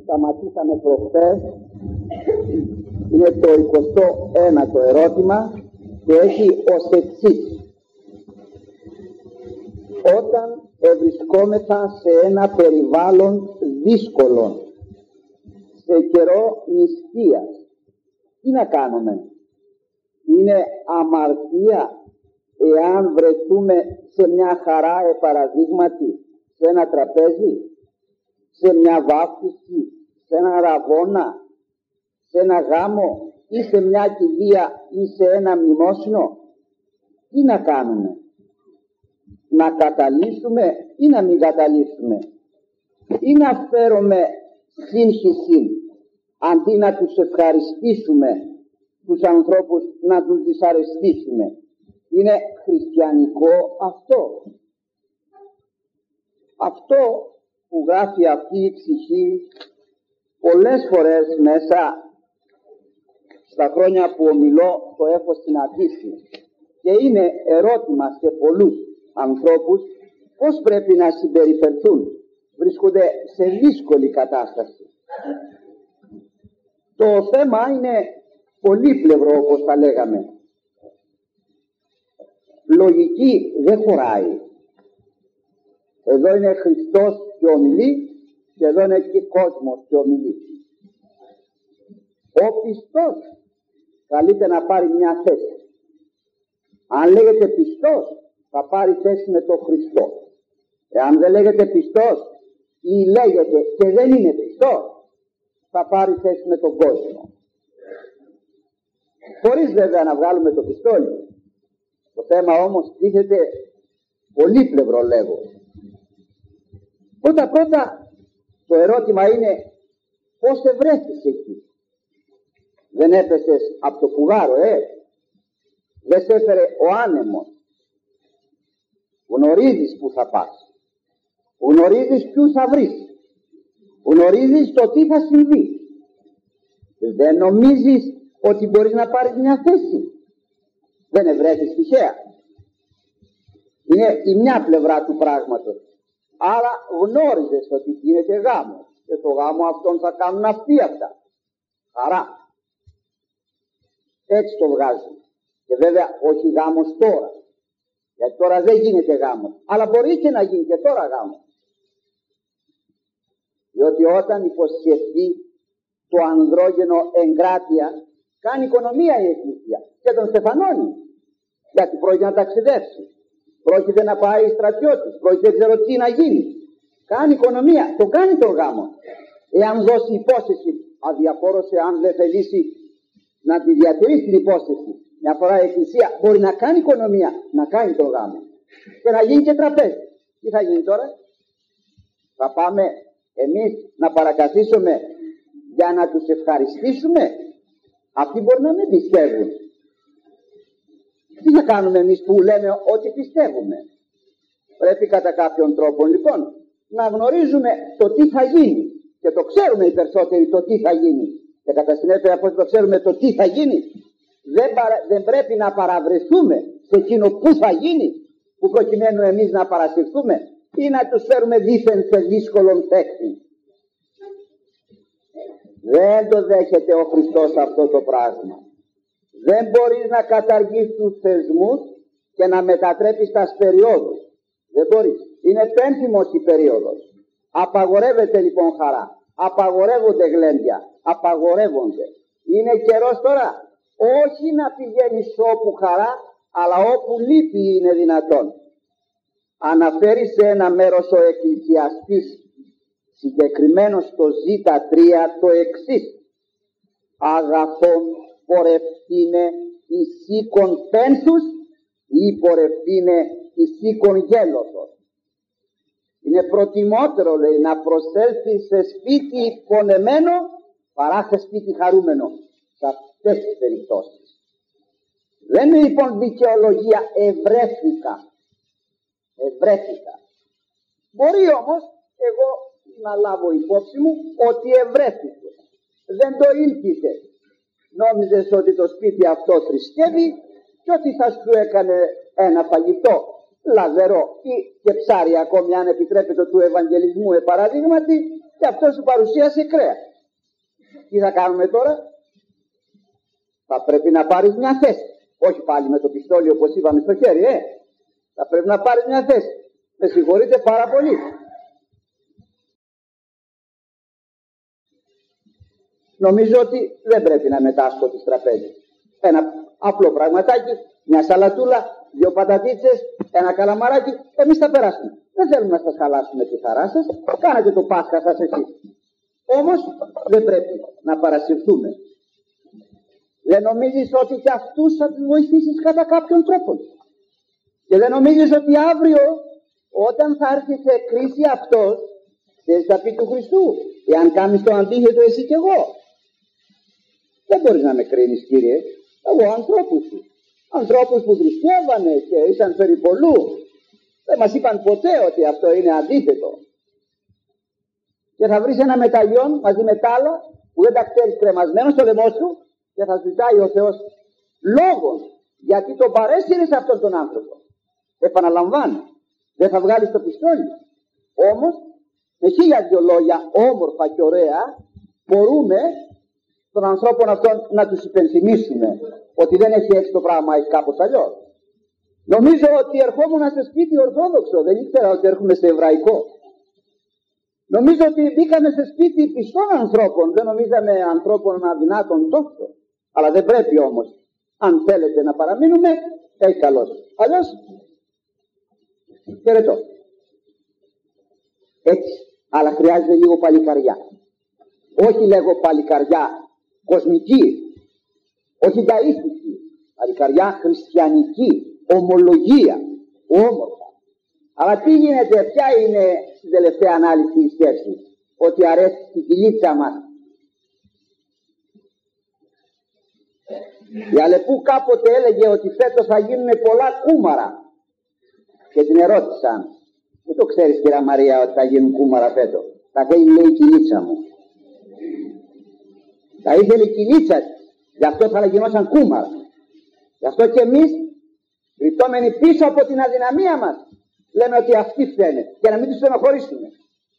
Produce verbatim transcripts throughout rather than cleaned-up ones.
σταματήσαμε προχθές είναι το εικοστό ένατο ερώτημα και έχει ως εξής. Όταν ευρισκόμεθα σε ένα περιβάλλον δύσκολο, σε καιρό νηστείας, τι να κάνουμε? Είναι αμαρτία εάν βρεθούμε σε μια χαρά, επαραδείγματι, σε ένα τραπέζι, σε μια βάφτιση, σε ένα ραβώνα, σε ένα γάμο ή σε μια κηδεία ή σε ένα μνημόσυνο? Τι να κάνουμε? Να καταλύσουμε ή να μην καταλύσουμε? Ή να φέρουμε σύγχυση αντί να τους ευχαριστήσουμε τους ανθρώπους, να τους δυσαρεστήσουμε? Είναι χριστιανικό αυτό? Αυτό που γράφει αυτή η ψυχή πολλές φορές μέσα στα χρόνια που ομιλώ το έχω συναντήσει και είναι ερώτημα σε πολλούς ανθρώπους πώς πρέπει να συμπεριφερθούν. Βρίσκονται σε δύσκολη κατάσταση. Το θέμα είναι πολύπλευρο, όπως τα λέγαμε. Λογική δεν χωράει. Εδώ είναι Χριστός και ομιλεί και εδώ είναι και κόσμος και ομιλεί. Ο πιστός καλείται να πάρει μια θέση. Αν λέγεται πιστός θα πάρει θέση με τον Χριστό. Εάν δεν λέγεται πιστός ή λέγεται και δεν είναι πιστός, θα πάρει θέση με τον κόσμο. Χωρίς βέβαια να βγάλουμε το πιστόλι. Το θέμα όμως τίθεται πολύπλευρο, λέγω. Πρώτα πρώτα το ερώτημα είναι πώς ευρέθηκες εκεί? Δεν έπεσες από το φουγάρο, ε? Δεν σε έφερε ο άνεμος? Γνωρίζεις που θα πας, γνωρίζεις ποιους θα βρεις, γνωρίζεις το τι θα συμβεί. Δεν νομίζεις ότι μπορείς να πάρεις μια θέση? Δεν ευρέθηκες τυχαία. Είναι η μια πλευρά του πράγματος. Άρα γνώριζες ότι γίνεται γάμο και το γάμο αυτόν θα κάνουν αυτοί αυτά. Άρα έτσι το βγάζουν. Και βέβαια όχι γάμος τώρα, γιατί τώρα δεν γίνεται γάμος, αλλά μπορεί και να γίνει και τώρα γάμος. Διότι όταν υποσχεθεί το ανδρόγενο εγκράτεια, κάνει οικονομία η Εκκλησία και τον στεφανώνει, γιατί πρόκειται να ταξιδεύσει, πρόκειται να πάει στρατιώτης, πρόκειται δεν ξέρω τι να γίνει. Κάνει οικονομία, το κάνει τον γάμο. Εάν δώσει υπόσχεση, αδιαφόρος εάν δεν θελήσει να τη διατηρήσει την υπόσχεση, μια φορά η Εκκλησία μπορεί να κάνει οικονομία, να κάνει τον γάμο και να γίνει και τραπέζι. Τι θα γίνει τώρα? Θα πάμε εμείς να παρακαθίσουμε για να τους ευχαριστήσουμε? Αυτοί μπορεί να μην πιστεύουν. Τι θα κάνουμε εμείς που λέμε ότι πιστεύουμε? Πρέπει κατά κάποιον τρόπο λοιπόν να γνωρίζουμε το τι θα γίνει, και το ξέρουμε οι περισσότεροι το τι θα γίνει, και κατά συνέπεια αφού το ξέρουμε το τι θα γίνει, δεν, παρα... δεν πρέπει να παραβρεθούμε σε εκείνο που θα γίνει, που προκειμένου εμείς να παρασυρθούμε ή να τους φέρουμε δήθεν σε δύσκολον θέση. Δεν το δέχεται ο Χριστός αυτό το πράγμα. Δεν μπορείς να καταργείς τους θεσμούς και να μετατρέπεις τα περιόδους. Δεν μπορείς. Είναι πένθυμος η περίοδος. Απαγορεύεται λοιπόν χαρά. Απαγορεύονται γλέντια. Απαγορεύονται. Είναι καιρός τώρα όχι να πηγαίνεις όπου χαρά, αλλά όπου λύπη είναι δυνατόν. Αναφέρει σε ένα μέρος ο εκκλησιαστής συγκεκριμένο στο ζήτα τρία το εξής: αγαθόν πορευθύνε εις οίκον πένθους ή πορευθύνε εις οίκον γέλωτος. Είναι προτιμότερο, λέει, να προσέλθει σε σπίτι πονεμένο παρά σε σπίτι χαρούμενο σε αυτές τις περιπτώσεις. Δεν είναι λοιπόν δικαιολογία ευρέθηκα. Ευρέθηκα. Μπορεί όμως εγώ να λάβω υπόψη μου ότι ευρέθηκε. Δεν το ήλπιζε. Νόμιζες ότι το σπίτι αυτό θρησκεύει και ότι θα σου έκανε ένα φαγητό λαδερό ή και ψάρι, ακόμη αν επιτρέπεται του Ευαγγελισμού επαραδείγματι, και αυτό σου παρουσίασε κρέα. Τι θα κάνουμε τώρα? Θα πρέπει να πάρεις μια θέση. Όχι πάλι με το πιστόλι όπως είπαμε στο χέρι, ε. Θα πρέπει να πάρεις μια θέση. Με συγχωρείτε πάρα πολύ. Νομίζω ότι δεν πρέπει να μετάσχω τις τραπέζες. Ένα απλό πραγματάκι, μια σαλατούλα, δύο πατατίτσες, ένα καλαμαράκι, εμείς θα περάσουμε. Δεν θέλουμε να σας χαλάσουμε τη χαρά σας, κάνατε το Πάσχα σας εσείς. Όμως δεν πρέπει να παρασυρθούμε. Δεν νομίζεις ότι και αυτούς θα τους βοηθήσεις κατά κάποιον τρόπο? Και δεν νομίζεις ότι αύριο όταν θα έρθει σε κρίση αυτός, δεν θα πει του Χριστού, εάν κάνεις το αντίθετο εσύ κι εγώ? Δεν μπορείς να με κρίνεις, Κύριε. Εγώ ανθρώπους σου. Ανθρώπους που θρησκεύανε και ήσαν περιπολού. Δεν μας είπαν ποτέ ότι αυτό είναι αντίθετο. Και θα βρεις ένα μεταλλιόν μαζί με τα άλλα που δεν τα ξέρεις κρεμασμένο στο λαιμό σου και θα ζητάει ο Θεός λόγος γιατί τον παρέσυρες αυτόν τον άνθρωπο. Επαναλαμβάνω, δεν θα βγάλεις το πιστόλι. Όμως με χίλια δυο λόγια όμορφα και ωραία μπορούμε των ανθρώπων αυτών να τους υπενθυμίσουμε ότι δεν έχει έτσι το πράγμα, έχει κάπως αλλιώς. Νομίζω ότι ερχόμουν σε σπίτι ορθόδοξο, δεν ήξερα ότι έρχομαι σε εβραϊκό. Νομίζω ότι μπήκαμε σε σπίτι πιστών ανθρώπων, δεν νομίζαμε ανθρώπων αδυνάτων τόσο. Αλλά δεν πρέπει όμως, αν θέλετε να παραμείνουμε, έχει καλώς. Αλλιώς, χαιρετώ. Έτσι, αλλά χρειάζεται λίγο παλικαριά. Όχι λέγω παλικαριά κοσμική, όχι ταΐστικη, παλικαριά χριστιανική, ομολογία, όμορφα. Αλλά τι γίνεται, ποια είναι στην τελευταία ανάλυση η σκέψη? Ότι αρέσει στην κυλίτσα μας. Η Αλεπού κάποτε έλεγε ότι φέτος θα γίνουν πολλά κούμαρα και την ερώτησαν, δεν το ξέρεις κυρία Μαρία ότι θα γίνουν κούμαρα φέτος? Θα θέλει, λέει, η κυλίτσα μου. Θα ήθελε η κυλίτσα της, γι' αυτό θα γινόταν κούμαρα. Γι' αυτό και εμείς, κρυπτόμενοι πίσω από την αδυναμία μας, λέμε ότι αυτοί φταίνε και να μην τους στενοχωρήσουμε.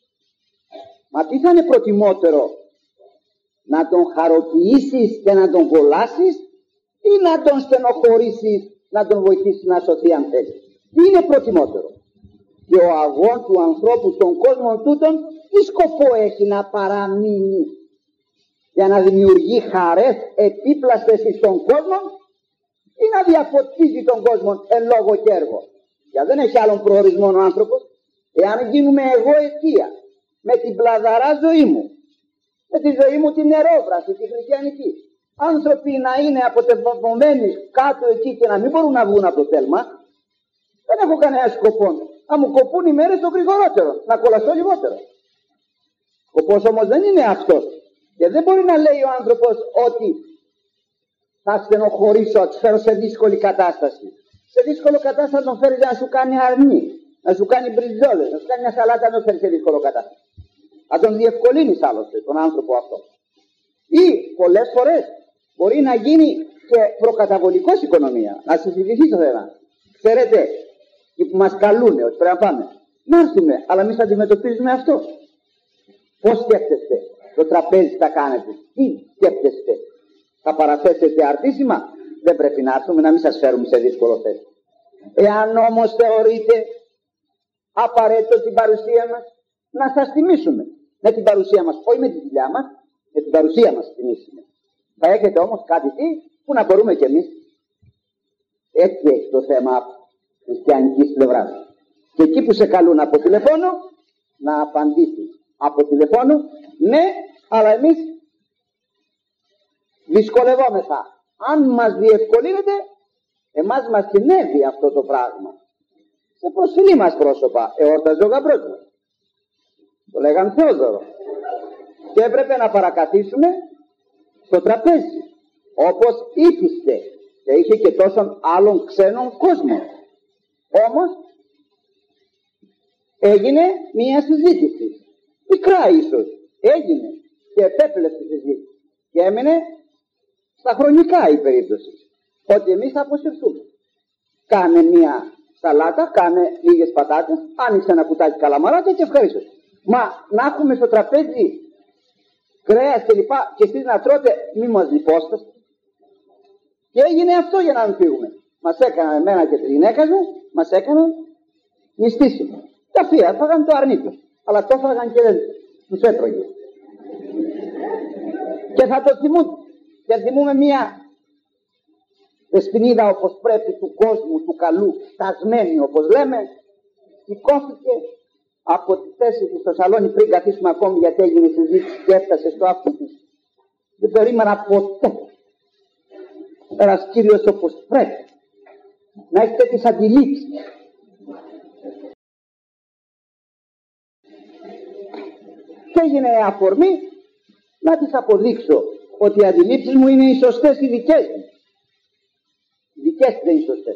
Μα τι θα είναι προτιμότερο, να τον χαροποιήσεις και να τον κολλάσεις ή να τον στενοχωρήσεις, να τον βοηθήσεις να σωθεί αν θέλει? Τι είναι προτιμότερο? Και ο αγών του ανθρώπου στον κόσμο τούτον τι σκοπό έχει? Να παραμείνει για να δημιουργεί χαρές επίπλαστες στον κόσμο ή να διαφωτίζει τον κόσμο εν λόγω και έργο? Για δεν έχει άλλον προορισμό ο άνθρωπος. Εάν γίνουμε εγώ αιτία με την πλαδαρά ζωή μου, με τη ζωή μου την νερόβραση, τη χριστιανική, άνθρωποι να είναι αποτελεσματικοί κάτω εκεί και να μην μπορούν να βγουν από το τέλμα, δεν έχω κανένα σκοπό. Να μου κοπούν οι μέρες το γρηγορότερο, να κολλαστώ λιγότερο. Σκοπός όμως δεν είναι αυτός. Και δεν μπορεί να λέει ο άνθρωπος ότι θα στενοχωρήσω, θα φέρω σε δύσκολη κατάσταση. Σε δύσκολο κατάσταση να τον φέρει να σου κάνει αρνή, να σου κάνει μπριζόλες, να σου κάνει μια σαλάτα, να τον φέρει σε δύσκολο κατάσταση. Να τον διευκολύνεις άλλωστε τον άνθρωπο αυτό. Ή πολλές φορές μπορεί να γίνει και προκαταβολικός οικονομία. Να συζητηθεί το θέμα. Ξέρετε, οι που μας καλούνε ότι πρέπει να πάμε, να έρθουμε, αλλά εμείς θα αντιμετωπίζουμε αυτό. Πώς σκέφτεστε το τραπέζι θα κάνετε? Τι σκέφτεστε? Θα παραθέσετε αρτήσιμα? Δεν πρέπει να έρθουμε, να μην σας φέρουμε σε δύσκολο θέση. Εάν όμως θεωρείτε απαραίτητο την παρουσία μας, να σας τιμήσουμε με την παρουσία μας, όχι με τη δουλειά μας, με την παρουσία μας τιμήσουμε. Θα έχετε όμως κάτι τι που να μπορούμε κι εμείς. Έτσι έχει το θέμα χριστιανικής πλευράς. Και εκεί που σε καλούν από τηλεφώνο, να απαντήσεις από τηλεφώνο, ναι, αλλά εμείς δυσκολευόμεθα. Αν μας διευκολύνεται, εμάς μας συνέβη αυτό το πράγμα. Σε προσφυλή μας πρόσωπα εόρταζε ο γαμπρός μας. Το λέγαν Θεόδωρο. Και έπρεπε να παρακαθίσουμε στο τραπέζι, όπως ήθιστε, και είχε και τόσων άλλων ξένων κόσμων. Όμως έγινε μία συζήτηση, μικρά ίσως, έγινε και επέπλευσε τη συζήτηση και έμεινε στα χρονικά η περίπτωση, ότι εμείς θα αποσυρθούμε. Κάνε μία σαλάτα, κάνε λίγες πατάτες, άνοιξε ένα κουτάκι καλαμαράκια και ευχαρίστως. Μα να έχουμε στο τραπέζι κρέας και λοιπά και εσείς να τρώτε, μη μας λιπόσαστε. Και έγινε αυτό για να μην φύγουμε. Μας έκαναν εμένα και τη γυναίκα μου, μας έκαναν νηστίσιμο. Τα θεία φάγαν το αρνί τους, αλλά το φάγαν και δεν τους έτρωγε. Και θα το θυμούν. Και θυμούμε μία δεσποινίδα όπως πρέπει του κόσμου, του καλού, στασμένη όπως λέμε, σηκώθηκε από τη θέση της στο σαλόνι πριν καθίσουμε ακόμη γιατί έγινε συζήτηση και έφτασε στο αυτί της. Δεν περίμενα ποτέ ένας κύριος όπως πρέπει να έχει τέτοιες αντιλήψεις. Και έγινε αφορμή να της αποδείξω ότι οι αντιλήψεις μου είναι οι σωστές οι δικές μου. Οι δικές δεν είναι οι σωστές.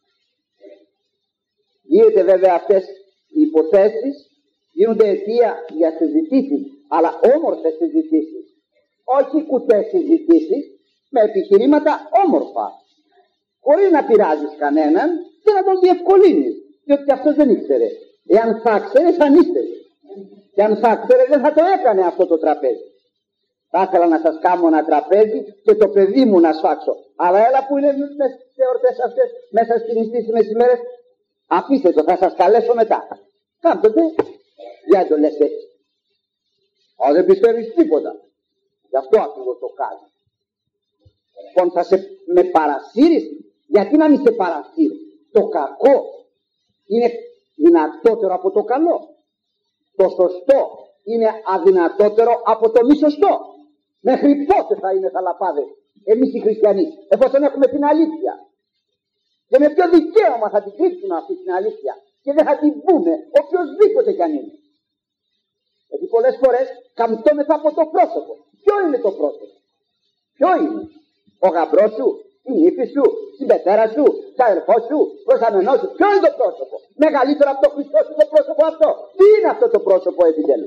Γίνεται βέβαια αυτές οι υποθέσεις, γίνονται αιτία για συζητήσεις, αλλά όμορφες συζητήσεις. Όχι κουτές συζητήσεις, με επιχειρήματα όμορφα. Χωρίς να πειράζεις κανέναν και να τον διευκολύνεις. Διότι αυτός δεν ήξερε. Εάν θα ξέρε, θα ήξερε. Και αν θα ξέρε, δεν θα το έκανε αυτό το τραπέζι. Θα ήθελα να σας κάνω ένα τραπέζι και το παιδί μου να σφάξω. Αλλά έλα που είναι στις εορτές αυτές, μέσα στις νηστίσιμες ημέρες, αφήστε το, θα σας καλέσω μετά. Κάντε το, γιατί το λες έτσι. Α, δεν πιστεύεις τίποτα. Γι' αυτό ακριβώς το κάνει. Λοιπόν, θα σε με παρασύρεις. Γιατί να μην σε παρασύρεις? Το κακό είναι δυνατότερο από το καλό. Το σωστό είναι αδυνατότερο από το μη σωστό. Μέχρι πότε θα είναι θαλαπάδες εμείς οι χριστιανοί, εφόσον έχουμε την αλήθεια? Και με ποιο δικαίωμα θα την κρύψουμε αυτή την αλήθεια και δεν θα την πούμε οποιοσδήποτε κι αν είναι? Γιατί πολλές φορές καμπτώμεθα από το πρόσωπο. Ποιο είναι το πρόσωπο? Ποιο είναι? Ο γαμπρός σου, η νύφη σου, η πετέρα σου, τα αδερφό σου, προσταμενό σου? Ποιο είναι το πρόσωπο? Μεγαλύτερο από το Χριστό σου το πρόσωπο αυτό? Τι είναι αυτό το πρόσωπο επιτέλους?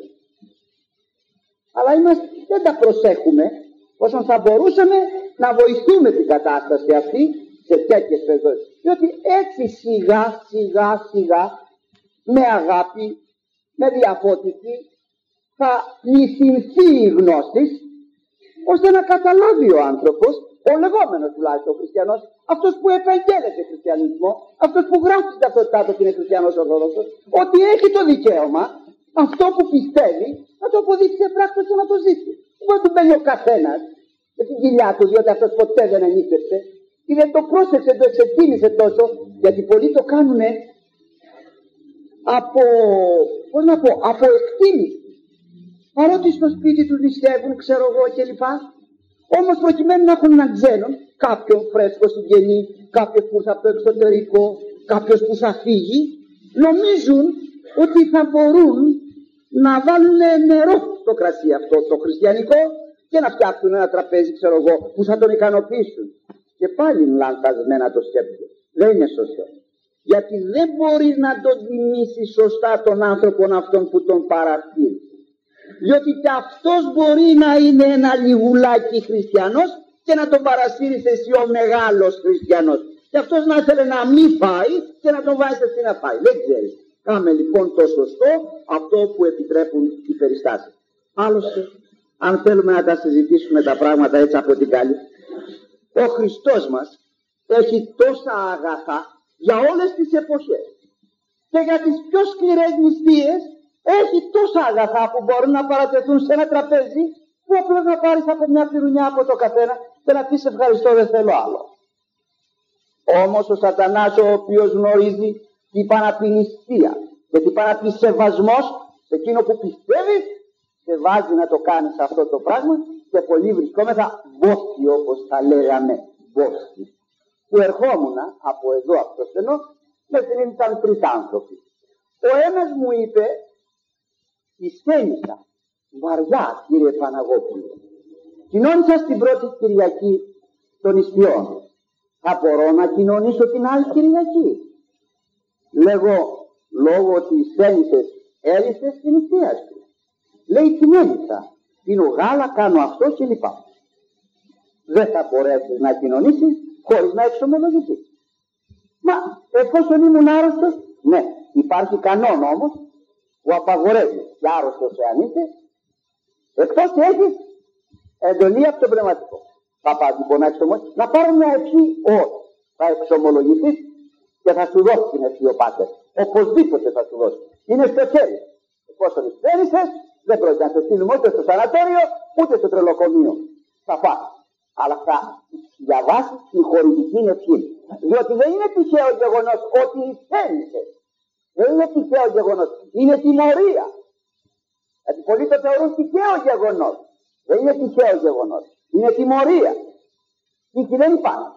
Αλλά είμαστε, δεν τα προσέχουμε όσον θα μπορούσαμε να βοηθούμε την κατάσταση αυτή σε τέτοιες περιπτώσεις. Διότι έτσι σιγά σιγά σιγά με αγάπη, με διαφώτιση θα πληθυνθεί η γνώση ώστε να καταλάβει ο άνθρωπος, ο λεγόμενος τουλάχιστον χριστιανός, αυτός που επαγγέλλεται χριστιανισμό, αυτός που γράφει στην ταυτότητά του ότι είναι χριστιανός ορθόδοξος, ότι έχει το δικαίωμα αυτό που πιστεύει να το αποδείξει σε πράξη και να το ζήσει. Δεν του μπαίνει ο καθένας με την κοιλιά του, διότι αυτός ποτέ δεν ενίσχυσε και δεν το πρόσεξε, το εξετίμησε τόσο, γιατί πολλοί το κάνουν από, πώς να πω, από εκτίμηση. Παρότι στο σπίτι τους νηστεύουν, ξέρω εγώ κλπ. Όμως προκειμένου να έχουν έναν ξένον, κάποιον φρέσκο συγγενή, κάποιος που ήρθε από το εξωτερικό, κάποιος που θα φύγει, νομίζουν ότι θα μπορούν να βάλουν νερό στο κρασί αυτό το χριστιανικό και να φτιάξουν ένα τραπέζι, ξέρω εγώ, που θα τον ικανοποιήσουν. Και πάλι λανθασμένα το σκέφτεται. Δεν είναι σωστό. Γιατί δεν μπορεί να τον τιμήσει σωστά τον άνθρωπο αυτόν που τον παραστήρει. Διότι και αυτός μπορεί να είναι ένα λιγουλάκι χριστιανός και να τον παρασύρεις εσύ ο μεγάλος χριστιανός. Και αυτός να ήθελε να μην φάει και να τον βάζεις εσύ να φάει. Δεν ξέρεις. Κάμε λοιπόν το σωστό, αυτό που επιτρέπουν οι περιστάσεις. Άλλωστε, αν θέλουμε να τα συζητήσουμε τα πράγματα έτσι από την καλή, ο Χριστός μας έχει τόσα αγαθά για όλες τις εποχές. Και για τις πιο σκληρές νηστείες έχει τόσα αγαθά που μπορούν να παρατεθούν σε ένα τραπέζι, που απλώς να πάρεις από μια πυρουνιά από το καθένα και να πεις ευχαριστώ, δεν θέλω άλλο. Όμως ο σατανάς, ο οποίος γνωρίζει τι πάει να πει νηστεία και τι πάει να πει σεβασμός σε εκείνο που πιστεύεις, σε βάζει να το κάνεις αυτό το πράγμα και πολλοί βρισκόμεθα μπόχοι, όπως τα λέγαμε, μπόχοι. Που ερχόμουν από εδώ, από το στενό, με συνήθισαν τρεις άνθρωποι. Ο ένας μου είπε, «Ισθένησα βαριά, κύριε Παναγόπουλο. Κοινώνησα στην πρώτη Κυριακή των νηστειών. Θα μπορώ να κοινωνήσω την άλλη Κυριακή?» Λέγω, λόγω ότι ισθένησες, έλυσες την νηστεία σου. Λέει, την έλυσα. Πίνω γάλα, κάνω αυτό κλπ. Δεν θα μπορέσεις να κοινωνήσεις χωρίς να εξομολογηθείς. Μα εφόσον ήμουν άρρωστος, ναι, υπάρχει κανόν όμως, που απαγορεύει και άρρωστος εάν είσαι, εκτός και έχεις εντολή από το πνευματικό. Θα πας λοιπόν να εξομολογηθείς, να πάρω μια ευχή, όχι, θα εξομολογηθείς και θα σου δώσει την ευχή ο Πάτερ. Οπωσδήποτε θα σου δώσει. Είναι στο χέρι. Εφόσον εισθένησες, δεν πρόκειται να σε στείλουμε ούτε στο σανατόριο ούτε στο τρελοκομείο. Θα πας. Αλλά θα διαβάσεις τη χωρητική ευχή. Διότι δεν είναι τυχαίο γεγονός ότι εισθένησες. Δεν είναι τυχαίο γεγονός. Είναι τιμωρία. Γιατί πολλοί το θεωρούν τυχαίο γεγονός. Δεν είναι τυχαίο γεγονός. Είναι τιμωρία. Τύχη δεν υπάρχει.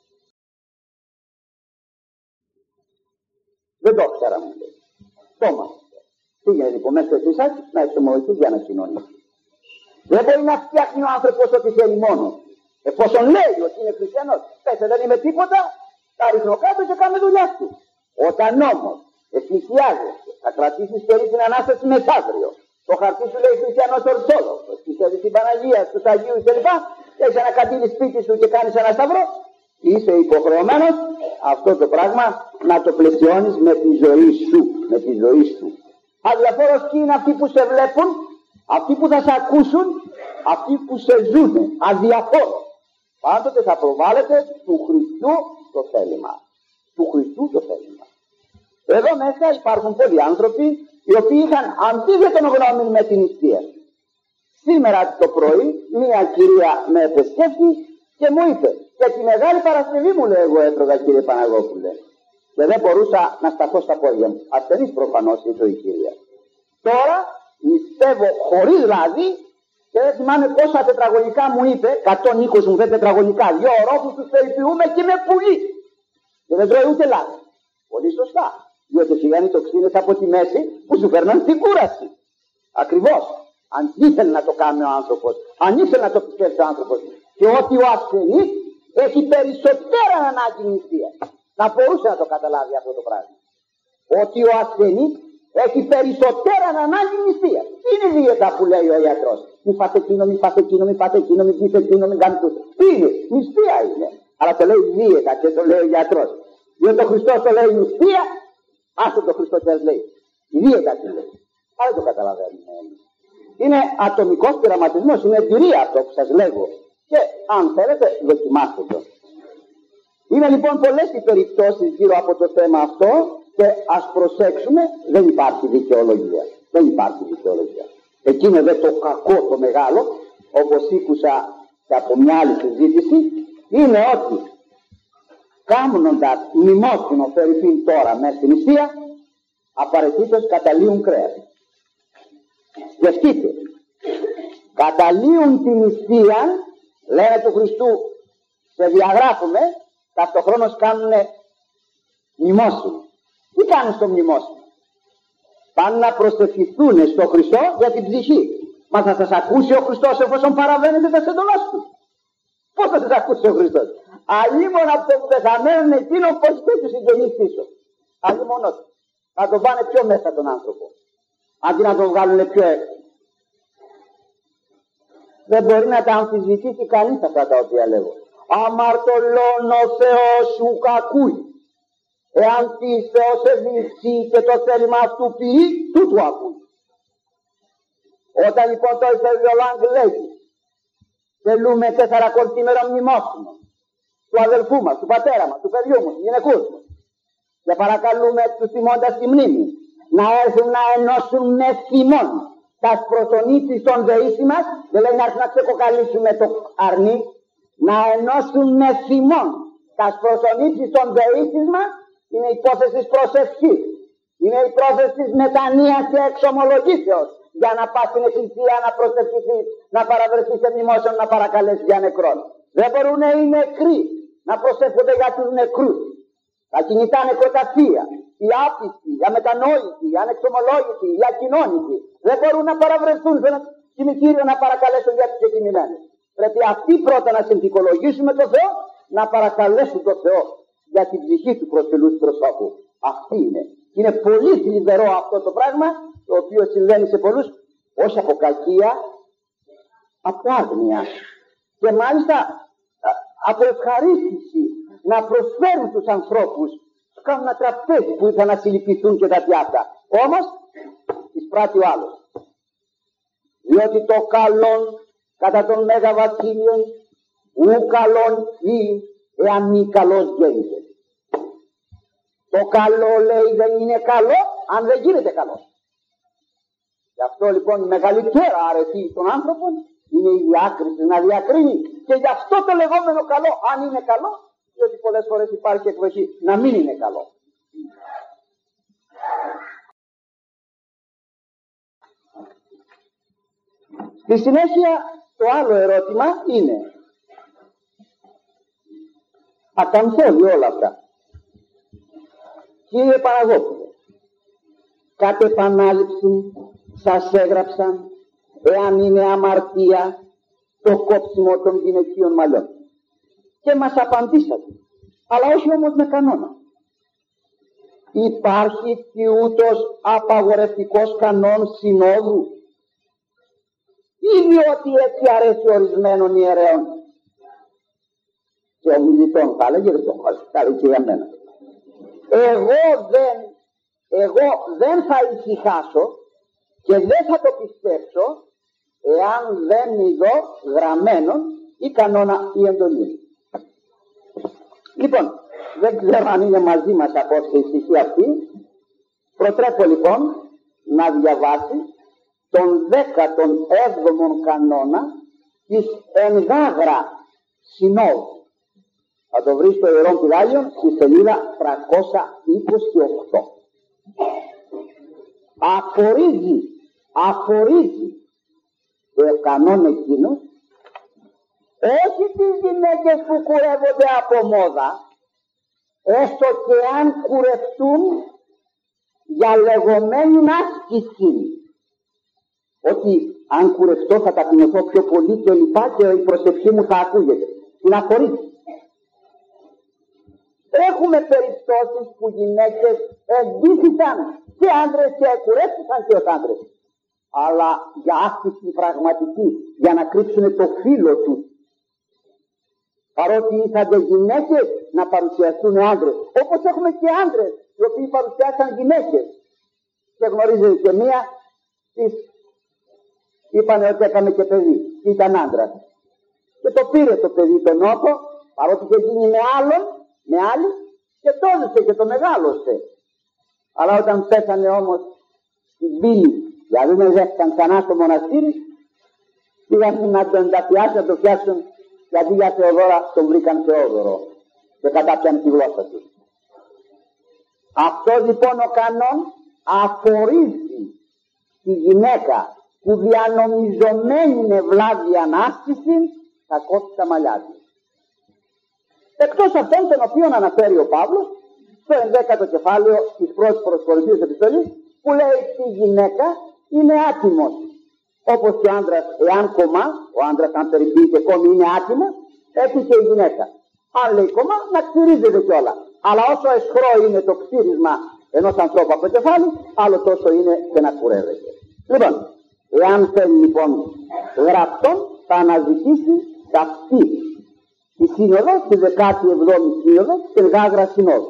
Δεν το ξέρα μου λέει. Το μάθημα. Πήγαινε λοιπόν μέσα σε εσάς να εξομολογηθείς για να κοινωνήσεις. Δεν μπορεί να φτιάχνει ο άνθρωπος ό,τι θέλει μόνο. Εφόσον λέει ότι είναι χριστιανός, πέσε δεν είμαι τίποτα, τα ρίχνω κάτω και κάνω δουλειά του. Όταν όμως εκκλησιάζεσαι, θα κρατήσεις περί την Ανάσταση μεθαύριο, το χαρτί σου λέει χριστιανός Ορθόδοξος, πιστεύεις στην Παναγία, στους Αγίους κλπ. Έχεις ένα καντήλι σπίτι σου και κάνεις ένα σταυρό, είσαι υποχρεωμένος αυτό το πράγμα να το πλαισιώνεις με τη ζωή σου. Με τη ζωή σου. Αδιαφόρος ποιοι είναι αυτοί που σε βλέπουν, αυτοί που θα σε ακούσουν, αυτοί που σε ζουν. Αδιαφόρος. Πάντοτε θα προβάλλετε του Χριστού το θέλημα. Του Χριστού το θέλημα. Εδώ μέσα υπάρχουν πολλοί άνθρωποι οι οποίοι είχαν αντίθετον γνώμη με την νηστεία. Σήμερα το πρωί μία κυρία με επισκέφτη και μου είπε, και τη Μεγάλη Παρασκευή μου λέει, εγώ έτρωγα κύριε Παναγόπουλε. Και δεν μπορούσα να σταθώ στα πόδια μου. Ασθενής προφανώς είπε η κυρία. Τώρα νηστεύω χωρίς λάδι και δεν θυμάμαι πόσα τετραγωνικά μου είπε, εκατόν είκοσι μου τετραγωνικά, δύο ορόφους τους περιποιούμε και με πουλί. Και δεν τρώει ούτε λάδι. Πολύ σωστά. Διότι φυγάνε οι τοξίνες από τη μέση που σου φέρναν την κούραση. Ακριβώς. Αν ήθελε να το κάνει ο άνθρωπος, αν ήθελε να το πιστεύει ο άνθρωπος, και ότι ο ασθενής έχει περισσότερα ανάγκη νηστεία. Να μπορούσε να το καταλάβει αυτό το πράγμα. Ότι ο ασθενής έχει περισσότερα ανάγκη νηστεία. Τι είναι η δίαιτα που λέει ο ιατρός? Μη φάτε εκείνο, μη φάτε εκείνο, μη φάτε εκείνο, μη πείτε εκείνο, μη κάνετε τούτο. Τι είναι? Νηστεία είναι. Αλλά το λέει δίαιτα και το λέει ο ιατρός. Διότι ο Χριστός το λέει νηστεία, άστο το Χριστός δεν λέει. Η δίαιτα τι λέει. Αλλά δεν το καταλαβαίνουμε. Είναι ατομικός πειραματισμός, είναι εμπειρία αυτό που σας λέγω. Και αν θέλετε δοκιμάστε το. Είναι λοιπόν πολλές οι περιπτώσεις γύρω από το θέμα αυτό και ας προσέξουμε, δεν υπάρχει δικαιολογία. Δεν υπάρχει δικαιολογία. Εκείνο δε το κακό το μεγάλο, όπως ήκουσα και από μια άλλη συζήτηση, είναι ότι κάμνοντας μνημόσυνο φερειπίν τώρα μέσα στην νηστεία, απαραίτητος καταλύουν κρέας. Σκεφτείτε, καταλύουν την νηστεία, λένε του Χριστού, σε διαγράφουμε, ταυτοχρόνως κάνουν μνημόσυνο. Τι κάνουν στο μνημόσυνο? Πάνε να προσευχηθούν στο Χριστό για την ψυχή. Μα θα σας ακούσει ο Χριστός εφόσον παραβαίνετε τα εντολάς του? Πώς θα σας ακούσει ο Χριστός? Αλλήμον από το πεθαμένο εκείνο πως και τους συγγενείς πίσω. Αλλήμον όχι. Θα τον πάνε πιο μέσα τον άνθρωπο, αντί να τον βγάλουν πιο έξω. Δεν μπορεί να τα αμφισβητήσει κανείς αυτά τα οποία λέγω. Αμαρτωλών ο Θεός σου κακούει. Εάν πίστεως ευηχθεί και το θέλημα αυτού ποιεί, τούτου ακούει. Όταν λοιπόν το Ιωλάνγκ λέγει, θέλουμε τεσσαρακοντήμερο μνημόσυνο του αδελφού μας, του πατέρα μας, του παιδιού μας, του γυναικούς μας, και παρακαλούμε τους θυμώντας τη μνήμη να έρθουν να ενώσουν με θυμών τα προσωνήσεις των δεήσι μας, δεν λέει να έρθουν να ξεκοκαλίσουμε το αρνί, να ενώσουν με θυμών τα προσωνήσεις των δεήσι μας. Είναι η υπόθεση της προσευχής, είναι η πρόθεση της μετανοίας και εξομολογήσεως, για να πας στην εκκλησία να προσευχηθείς, να παραβρεθείς σε μνημόσυνο, να παρακαλέσεις για νεκρόν. Δεν μπορούν οι νεκροί να προσεύχονται για τους νεκρούς. Τα κινητά νεκροταφεία, οι άπιστοι, οι αμετανόητοι, οι ανεξομολόγητοι, οι ακοινώνητοι, δεν μπορούν να παραβρεθούν σε ένα κημητήριο να παρακαλέσουν για τους εκκοιμημένους. Πρέπει αυτοί πρώτα να συνθηκολογήσουν με τον Θεό, να παρακαλέσουν τον Θεό για την ψυχή του προσφυλούς προσώπου. Αυτή είναι. Είναι πολύ θλιβερό αυτό το πράγμα, το οποίο συμβαίνει σε πολλούς, όχι από κακία, από άγνοια. Και μάλιστα από ευχαρίστηση να προσφέρουν τους ανθρώπους, τους κάνουν ένα τραπέζι που ήθελαν να συλληπιθούν και τα πιάτα. Όμως εισπράττει ο άλλος. Διότι το καλόν κατά τον Μέγα Βασίλειον ου καλόν ή εάν μη καλός γέννησε. Το καλό, λέει, δεν είναι καλό αν δεν γίνεται καλό. Γι' αυτό λοιπόν η μεγαλύτερη αρετή των άνθρωπων είναι η διάκριση, να διακρίνει, και γι' αυτό το λεγόμενο καλό, αν είναι καλό, διότι πολλές φορές υπάρχει εκδοχή να μην είναι καλό. Στη συνέχεια το άλλο ερώτημα είναι, ακαθόδη όλα αυτά. Κύριε Παναγόπουλε, κατ' επανάληψη σας έγραψαν εάν είναι αμαρτία το κόψιμο των γυναικείων μαλλιών. Και μας απαντήσατε, αλλά όχι όμως με κανόνα. Υπάρχει και ούτως απαγορευτικός κανόν συνόδου, ή διότι έτσι αρέσει ορισμένων ιερέων και ομιλητών, θα έλεγε, δεν το θα έλεγε και για μένα. Εγώ δεν, εγώ δεν θα ησυχάσω και δεν θα το πιστέψω εάν δεν είδω γραμμένον ή κανόνα ή εντολή. Λοιπόν, δεν ξέρω αν είναι μαζί μας απόψε η στοιχεία αυτή. Προτρέπω λοιπόν να διαβάσει τον δέκατον έβδομον κανόνα της Ενγάγρα Συνόδου. Θα το βρει στο Ιερόν Πυράλιον στη σελίδα τριακόσια είκοσι οκτώ. Αφορίζει, αφορίζει το κανόνα εκείνο όχι τις γυναίκες που κουρεύονται από μόδα, έστω και αν κουρευτούν για λεγόμενη άσκηση. Ότι αν κουρευτώ θα ταπεινωθώ πιο πολύ και λοιπά και η προσευχή μου θα ακούγεται. Την αφορίζει. Έχουμε περιπτώσεις που γυναίκες εγκύθησαν και άντρες και κουρεύτηκαν και ως άντρες. Αλλά για άσκηση πραγματική, για να κρύψουν το φύλλο του. Παρότι ήρθαν γυναίκες να παρουσιαστούν άντρες. Όπως έχουμε και άντρες οι οποίοι παρουσιάσαν γυναίκες. Και γνωρίζετε και μία, της είπανε ότι έκανε και παιδί. Και ήταν άντρας. Και το πήρε το παιδί τον νότο, παρότι είχε γίνει με άλλον, με άλλη, και το έδωσε και το μεγάλωσε. Αλλά όταν πέσανε όμως στην πύλη, δηλαδή με δέχτηκαν ξανά στο μοναστήρι, πήγαν να τον ταπιάσουν, να το φτιάξουν, γιατί για Θεοδόρα τον βρήκαν Θεόδωρο και κατάπιαν τη γλώσσα του. Αυτό λοιπόν ο κανόν αφορίζει τη γυναίκα που διανομιζομένη με βλάβη ανάσκηση θα κόψει τα μαλλιά του. Εκτός αυτών των οποίων αναφέρει ο Παύλος στο ενδέκατο κεφάλαιο της πρώτης προς Κορινθίους επιστολής, που λέει στη γυναίκα είναι άτιμος. Όπως και ο άντρας, εάν κομμά, ο άντρας αν περιποιείται κόμμα είναι άτιμος, έτσι και η γυναίκα. Αν λέει κομμά, να ξυρίζεται κιόλα. Αλλά όσο αισχρό είναι το ξύρισμα ενός ανθρώπου από το κεφάλι, άλλο τόσο είναι και να κουρεύεται. Λοιπόν, εάν θέλει λοιπόν γραπτόν, θα αναζητήσει αυτή η σύνοδο, τη δεκάτη εβδόμη σύνοδο, την Γάγρα Συνόδου.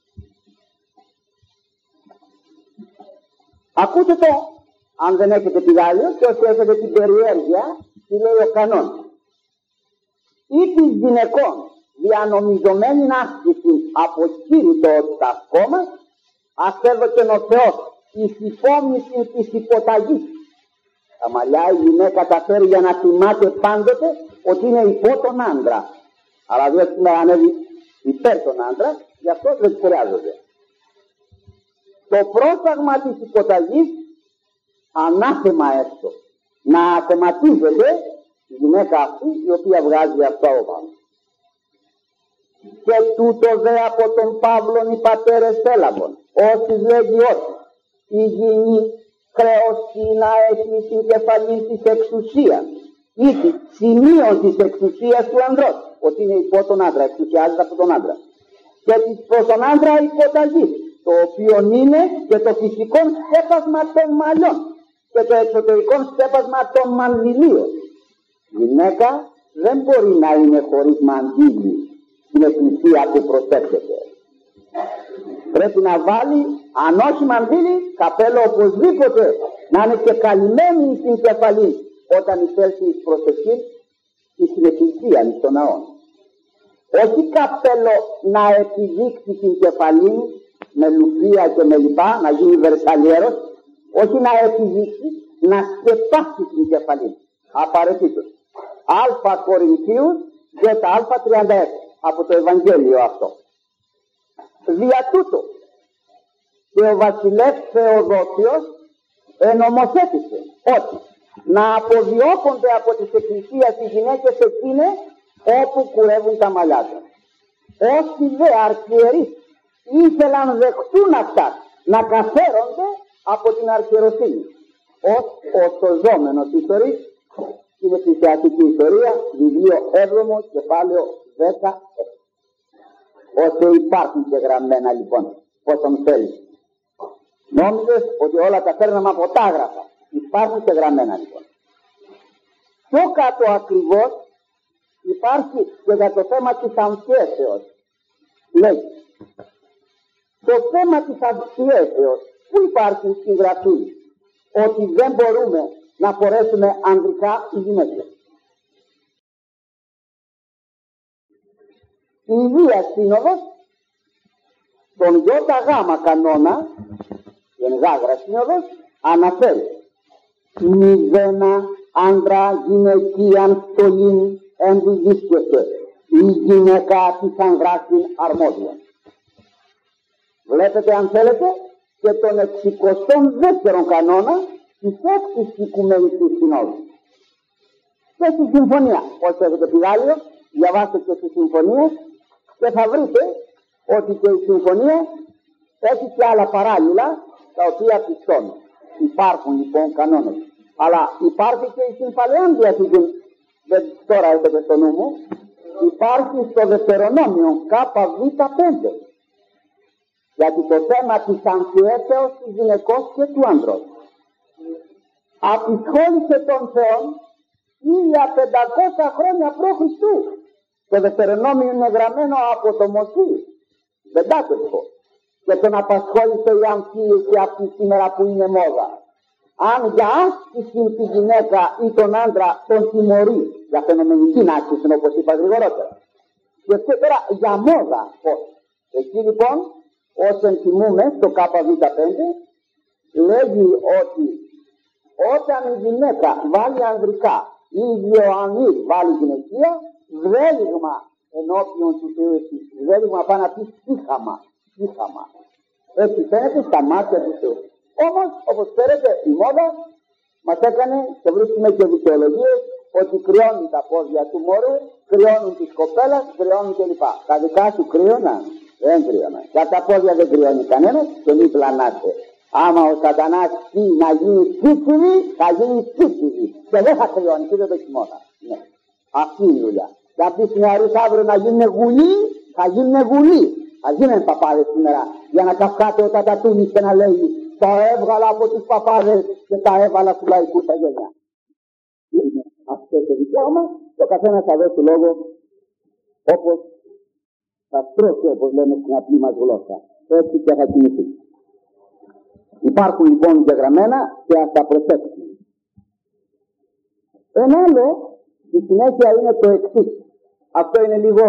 Ακούτε το, αν δεν έχετε πηγάλιο, και όσοι έχετε την περιέργεια, τι λέει ο κανόν. Ή της γυναικών διανομιζομένη άσκηση από κήρυτο τα κόμμα, ασέβοκεν ο Θεός εις υπόμνηση της υποταγής. Τα μαλλιά η γυναίκα τα φέρει για να θυμάται πάντοτε ότι είναι υπό τον άντρα. Αλλά διότι να ανέβει υπέρ τον άντρα, γι' αυτό δεν χρειάζονται. Το πρόσταγμα της υποταγής, ανάθεμα έστω, να αθεματίζεται η γυναίκα αυτή η οποία βγάζει αυτό πάνω. Και τούτο δε από τον Παύλον οι πατέρες έλαβον, όσοι λέγει ότι η γυνή χρέωση να έχει την κεφαλή της εξουσίας, ή σημείο της εξουσίας του ανδρός, ότι είναι υπό τον άντρα, εξουσιάζεται από τον άντρα, και της προς τον άντρα υποταγής, το οποίο είναι και το φυσικό σκέπασμα των μαλλιών και το εξωτερικό σκέπασμα των μανδυλίων. Η γυναίκα δεν μπορεί να είναι χωρίς μαντίλι στην εκκλησία που προσέρχεται. Πρέπει να βάλει, αν όχι μανδύλι, καπέλο οπωσδήποτε να είναι και καλυμμένη στην κεφαλή όταν εισέλθει εις προσευχή στην εκκλησία, στον ναό. Όχι καπέλο να επιδείξει την κεφαλή με λουφία και με λοιπά, να γίνει βερσαλιέρος, όχι να επιδείξει, να σκεπάσει την κεφαλή. Απαραίτητος. Α Κορινθίους Α τριάντα έξι από το Ευαγγέλιο αυτό. Δια τούτο και ο βασιλεύς Θεοδόσιος ενομοθέτησε ότι να αποδιώκονται από τις εκκλησίες οι γυναίκες εκείνες όπου κουρεύουν τα μαλλιά τους. Όσοι δε αρχιερείς ήθελαν δεχτούν αυτά να καθαίρονται από την αρχιεροσύνη, ως ο σωζόμενος ιστορής στην εκκλησιαστική ιστορία, βιβλίο έβδομο, κεφάλαιο δέκα. Ώστε υπάρχουν και γραμμένα λοιπόν, πώς τον θέλει. Νόμιζες ότι όλα τα φέρναμε από τα άγραφα. Υπάρχουν και γραμμένα λοιπόν. Πιο κάτω ακριβώς υπάρχει και για το θέμα της αμφιέσεως. Λέει, το θέμα της αμφιέσεως που υπάρχει στη γραφή, ότι δεν μπορούμε να φορέσουμε ανδρικά οι γυναίκες. Η Ιδία Σύνοδος τον ΙΓ κανόνα, η Ενγάγρα Σύνοδος, αναφέρει μηδένα άντρα γυναικείαν στολήν ενδυγίσκεται η γυναίκα της ανδράσιν αρμόδια. Βλέπετε αν θέλετε και τον εξηκοστόν δεύτερον κανόνα της έκτης Οικουμενικής Συνόδου. Και στη συμφωνία, όσοι έχετε πηγάλιο, διαβάστε και στη συμφωνία και θα βρείτε ότι και η συμφωνία έχει και άλλα παράλληλα τα οποία πιστώνουν. Υπάρχουν λοιπόν κανόνες. Αλλά υπάρχει και η συμφαλαιάν διαθήκη, δεν τώρα έχετε στο νου μου, υπάρχει στο Δευτερονόμιο ΚΒ πέντε. Γιατί το θέμα της αμφιέσεως της γυναικός και του άντρος απεισχόλησε τον Θεό χίλια πεντακόσια χρόνια π.Χ. Το Δευτερονόμιο είναι γραμμένο από το Μωσή, πεντάκοσια. Και τον απασχόλησε η αμφίεση αυτή σήμερα που είναι μόδα. Αν για άσκηση τη γυναίκα ή τον άντρα τον τιμωρεί για φαινομενική άσκηση, όπως είπα γρηγορότερα. Και τώρα για μόδα πώς. Εκεί λοιπόν, όσοι θυμούμε στο ΚΒ πέντε, λέγει ότι όταν η γυναίκα βάλει ανδρικά ή η Ιωαννή βάλει γυναικεία, βδέλιγμα ενώπιον του Θεού εκεί. Βδέλιγμα πάνω να πει σύχαμα. Σύχαμα. Έτσι φαίνεται στα μάτια του Θεού. Όμως, όπως ξέρετε, η μόδα μας έκανε και βρίσκουμε και δικαιολογίες ότι κρυώνουν τα πόδια του μωρού, κρυώνουν της κοπέλας, κρυώνουν κλπ. Τα δικά σου κρύωναν, δεν κρύωναν. Για τα πόδια δεν κρυώνει κανένας και μην πλανάτε. Άμα ο σατανάς πει να γίνει τσίτσιδη, θα γίνει τσίτσιδη. Και δεν θα κρυώνει, και δεν το χειμώνα. Ναι. Αυτή είναι η δουλειά. Και αν πεις νεαρούς αύριο να γίνουν γουλοί, θα γίνουν γουλοί. Θα γίνουν παπάδες σήμερα για να καυκάτε ο Τατατούνης και να λέει τα έβγαλα από τους παπάδες και τα έβαλα του λαϊκού στα γενιά. Αυτό το δικαίωμα και ο καθένας θα δώσει λόγο όπως θα στρώσει, όπως λέμε στην απλή μας γλώσσα. Έτσι και θα κινηθεί. Υπάρχουν λοιπόν διαγραμμένα και ας τα προσέξουμε. Ένα άλλο στη συνέχεια είναι το εξής. Αυτό είναι λίγο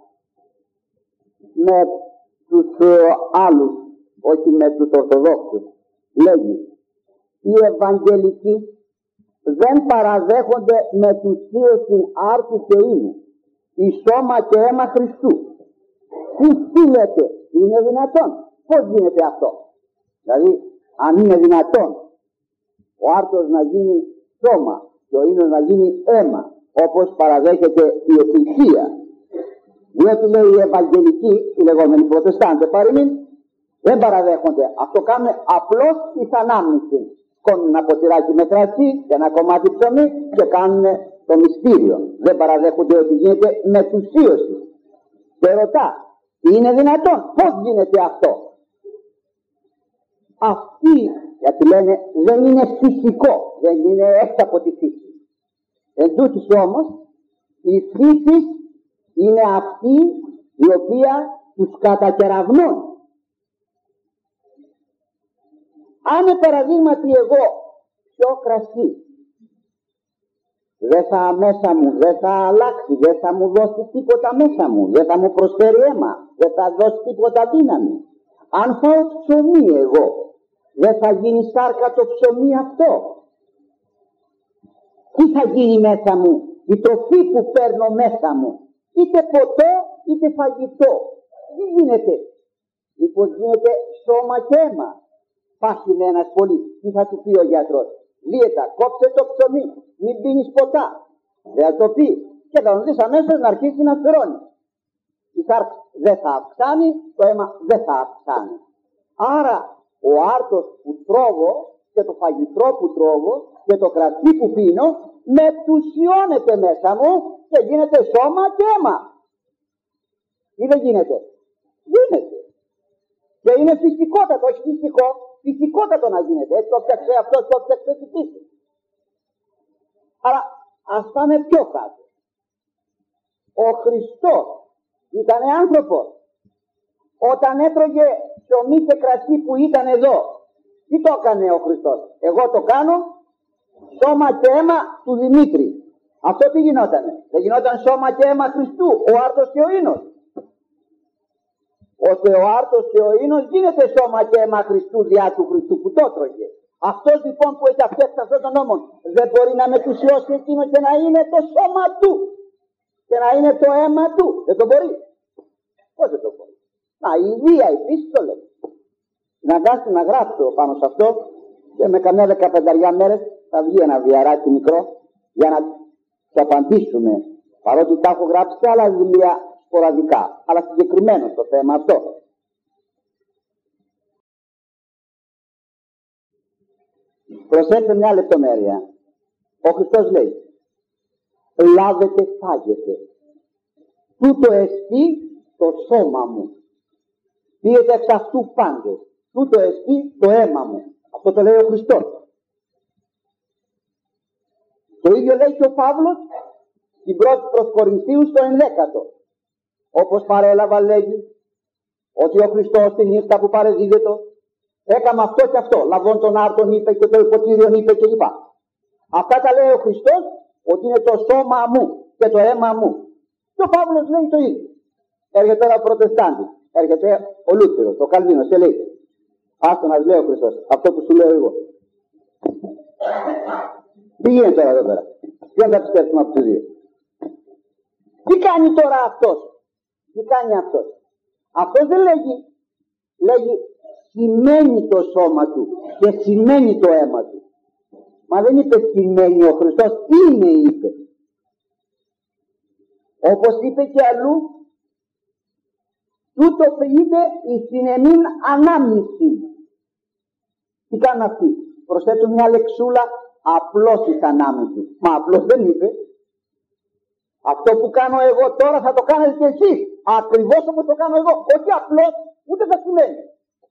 με τους ε, άλλους, όχι με τους Ορθοδόξους. Λέγει, οι Ευαγγελικοί δεν παραδέχονται με τους θείους άρτου και ίνου, η σώμα και αίμα Χριστού. Τι στείλετε, είναι δυνατόν? Πώς γίνεται αυτό? Δηλαδή, αν είναι δυνατόν ο άρτος να γίνει σώμα και ο ίνος να γίνει αίμα, όπως παραδέχεται η Εκκλησία, διότι λέει οι Ευαγγελικοί, οι λεγόμενοι Προτεστάντες παροιμήν, δεν παραδέχονται. Αυτό κάνουν απλώς εις ανάμνηση. Κόνουν ένα ποτηράκι με κρασί και ένα κομμάτι ψωμί και κάνουν το μυστήριο. Δεν παραδέχονται ότι γίνεται μετουσίωση. Και ρωτά, είναι δυνατόν? Πώς γίνεται αυτό? Αυτή, γιατί λένε, δεν είναι φυσικό, δεν είναι έξω από τη φύση. Εν τούτης όμως, η φύση είναι αυτή η οποία τους κατακεραυνώνει. Αν παραδείγματι εγώ πιο κρασί. Δεν θα μέσα μου, δεν θα αλλάξει, δεν θα μου δώσει τίποτα μέσα μου, δεν θα μου προσφέρει αίμα, δεν θα δώσει τίποτα δύναμη. Αν φάω ψωμί εγώ, δεν θα γίνει σάρκα το ψωμί αυτό. Τι θα γίνει μέσα μου, η τροφή που παίρνω μέσα μου, είτε ποτό είτε φαγητό. Τι γίνεται, λοιπόν γίνεται σώμα και αίμα. Πάσχει με ένας πολύ, τι θα του πει ο γιατρός? Δίαιτα, κόψε το ψωμί, μην πίνεις ποτά. Δεν θα το πει και θα τον δεις αμέσως να αρχίσει να σφυρώνει. Η σάρκα δεν θα αυξάνει, το αίμα δεν θα αυξάνει. Άρα ο άρτος που τρώγω και το φαγητό που τρώγω και το κρασί που πίνω μετουσιώνεται μέσα μου και γίνεται σώμα και αίμα. Ή δεν γίνεται? Γίνεται. Και είναι φυσικότατο, όχι φυσικό, φυσικότατο να γίνεται. Έτσι το φτιάξε αυτός, το φτιάξε τη φύση. Αλλά ας πάμε πιο κάτω. Ο Χριστός ήταν άνθρωπος. Όταν έτρωγε ψωμί και κρασί που ήταν εδώ, τι το έκανε ο Χριστός? Εγώ το κάνω σώμα και αίμα του Δημήτρη. Αυτό τι γινότανε? Δεν γινόταν σώμα και αίμα Χριστού, ο άρτος και ο ίνος? Ώστε ο άρτος και ο ίνος γίνεται σώμα και αίμα Χριστού διά του Χριστού που το τρώγε. Αυτός λοιπόν που έχει φτιάξει αυτόν τον νόμο δεν μπορεί να μετουσιώσει εκείνο και να είναι το σώμα του και να είναι το αίμα του? Δεν το μπορεί. Πώς δεν το μπορεί? Να, η Βία η φύση το λέει. Να αγκάστη να γράψω πάνω σε αυτό και με καμιά δεκαπενταριά μέρες θα βγει ένα βιαράκι μικρό για να το απαντήσουμε, παρότι τα έχω γράψει σε άλλα βιβλία σποραδικά, αλλά συγκεκριμένο στο θέμα αυτό. Προσέξτε μια λεπτομέρεια. Ο Χριστός λέει, λάβετε φάγετε, τούτο εστί το σώμα μου, πίετε εξ αυτού πάντες, τούτο εστί το αίμα μου. Αυτό το λέει ο Χριστός. Το ίδιο λέει και ο Παύλος στην πρώτη προς Κορινθίους στο ενδέκατο. Όπως παρέλαβα λέγει ότι ο Χριστός τη νύχτα που παρεδίδετο έκαμε αυτό και αυτό, λαβών των άρτων είπε και το υποτήριον είπε κλπ. Αυτά τα λέει ο Χριστός ότι είναι το σώμα μου και το αίμα μου. Και ο Παύλος λέει το ίδιο. Έρχεται τώρα ο Προτεστάντης, έρχεται ο Λούθερος, ο Καλβίνος και λέει, άστο να λέει ο Χριστός αυτό που σου λέω εγώ. Τι γίνεται τώρα εδώ πέρα? Ποιον θα πιστέψουμε από τους δύο? Τι κάνει τώρα αυτός? Τι κάνει αυτός? Αυτός δεν λέγει, λέγει σημαίνει το σώμα του και σημαίνει το αίμα του. Μα δεν είπε σημαίνει ο Χριστός, είναι είπε. Όπως είπε και αλλού, τούτο είπε η συνεμήν ανάμνηση. Τι κάνουν αυτοί? Προσθέτουν μια λεξούλα απλώς εις ανάμνηση. Μα απλώς δεν είπε. Αυτό που κάνω εγώ τώρα θα το κάνετε και εσείς. Ακριβώς όπως το κάνω εγώ. Όχι απλώς, ούτε θα σημαίνει.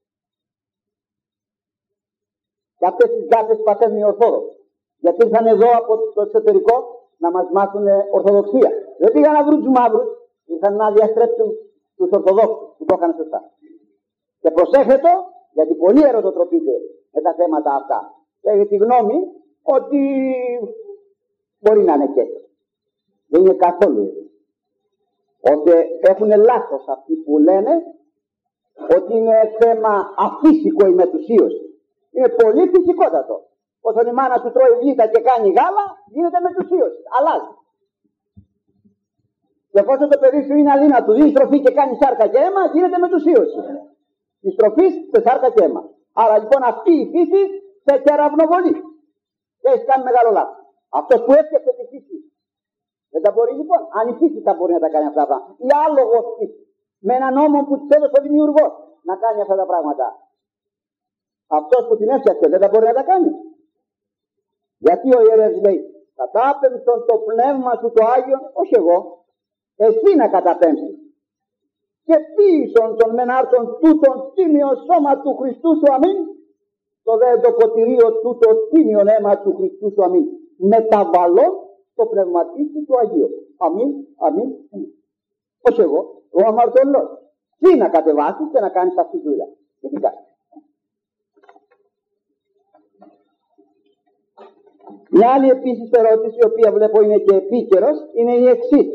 Και αυτές τις γκάφες πατέρνουν οι Ορθόδοξοι. Γιατί ήρθαν εδώ από το εξωτερικό να μας μάθουν Ορθοδοξία. Δεν πήγαν να βρουν τους μαύρους, ήρθαν να διαστρέψουν τους Ορθοδόξους που το είχαν σωστά. Και προσέχετε, γιατί πολλοί ερωτοτροπείτε με τα θέματα αυτά. Και έχει τη γνώμη ότι μπορεί να είναι και έτσι. Δεν είναι καθόλου έτσι. Ότι έχουν λάθος αυτοί που λένε ότι είναι θέμα αφύσικο η μετουσίωση. Είναι πολύ φυσικότατο. Όταν η μάνα του τρώει γλύτα και κάνει γάλα, γίνεται μετουσίωση. Αλλάζει. Και εφόσον το παιδί σου είναι αδύνατο, δίνει στροφή και κάνει σάρκα και αίμα, γίνεται μετουσίωση. Η στροφή σε σάρκα και αίμα. Άρα λοιπόν αυτή η φύση σε κεραυνοβολεί. Και έχει κάνει μεγάλο λάθος. Αυτός που έφτιαξε τη φύση δεν τα μπορεί λοιπόν. Αν η φύση θα μπορεί να τα κάνει αυτά τα πράγματα. Ή άλογος φύση. Με έναν νόμο που της έδωσε ο δημιουργός να κάνει αυτά τα πράγματα. Αυτός που την έφτιαξε δεν τα μπορεί να τα κάνει. Γιατί ο ιερεύς λέει, κατάπεμψον το πνεύμα σου το Άγιο, όχι εγώ, εσύ να καταπέμψεις. Και ποιησον τον μενάρτον τούτον τίμιο σώμα του Χριστού σου αμήν, το δε το ποτηρίο τούτο τίμιο αίμα του Χριστού σου αμήν. Μεταβαλώ το πνευματίστη του Αγίου. Αμήν, αμήν, αμήν. Όχι εγώ, ο αμαρτωλός. Τι να κατεβάσεις και να κάνεις αυτή τη δουλειά. Και τι κάνεις? Μια άλλη επίσης ερώτηση, η οποία βλέπω είναι και επίκαιρος, είναι η εξής.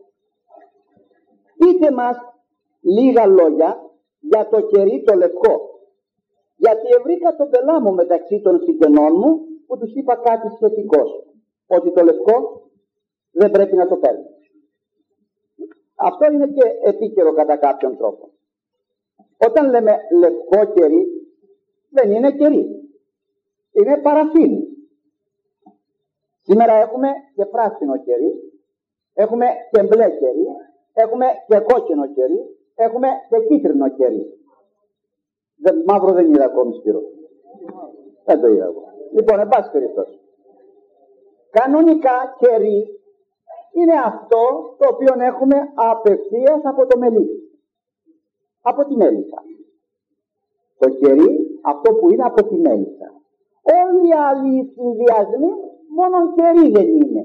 Πείτε μας λίγα λόγια για το κερί το λευκό. Γιατί ευρήκα τον πελά μου μεταξύ των συγγενών μου που τους είπα κάτι σχετικό. Ότι το λευκό δεν πρέπει να το παίρνει. Αυτό είναι και επίκαιρο κατά κάποιον τρόπο. Όταν λέμε λευκό κερί, δεν είναι κερί. Είναι παραφίνι. Σήμερα έχουμε και πράσινο κερί, έχουμε και μπλε κερί, έχουμε και κόκκινο κερί, έχουμε και κίτρινο κερί. Δεν, μαύρο δεν είδα ακόμη σκυρό. Δεν το είδα εγώ. Λοιπόν, εν πάση περιπτώσει. Κανονικά κερί είναι αυτό το οποίο έχουμε απευθείας από το μελίσι. Από τη μέλισσα. Το κερί, αυτό που είναι από τη μέλισσα. Όλοι οι άλλοι συνδυασμοί μόνο κερί δεν είναι.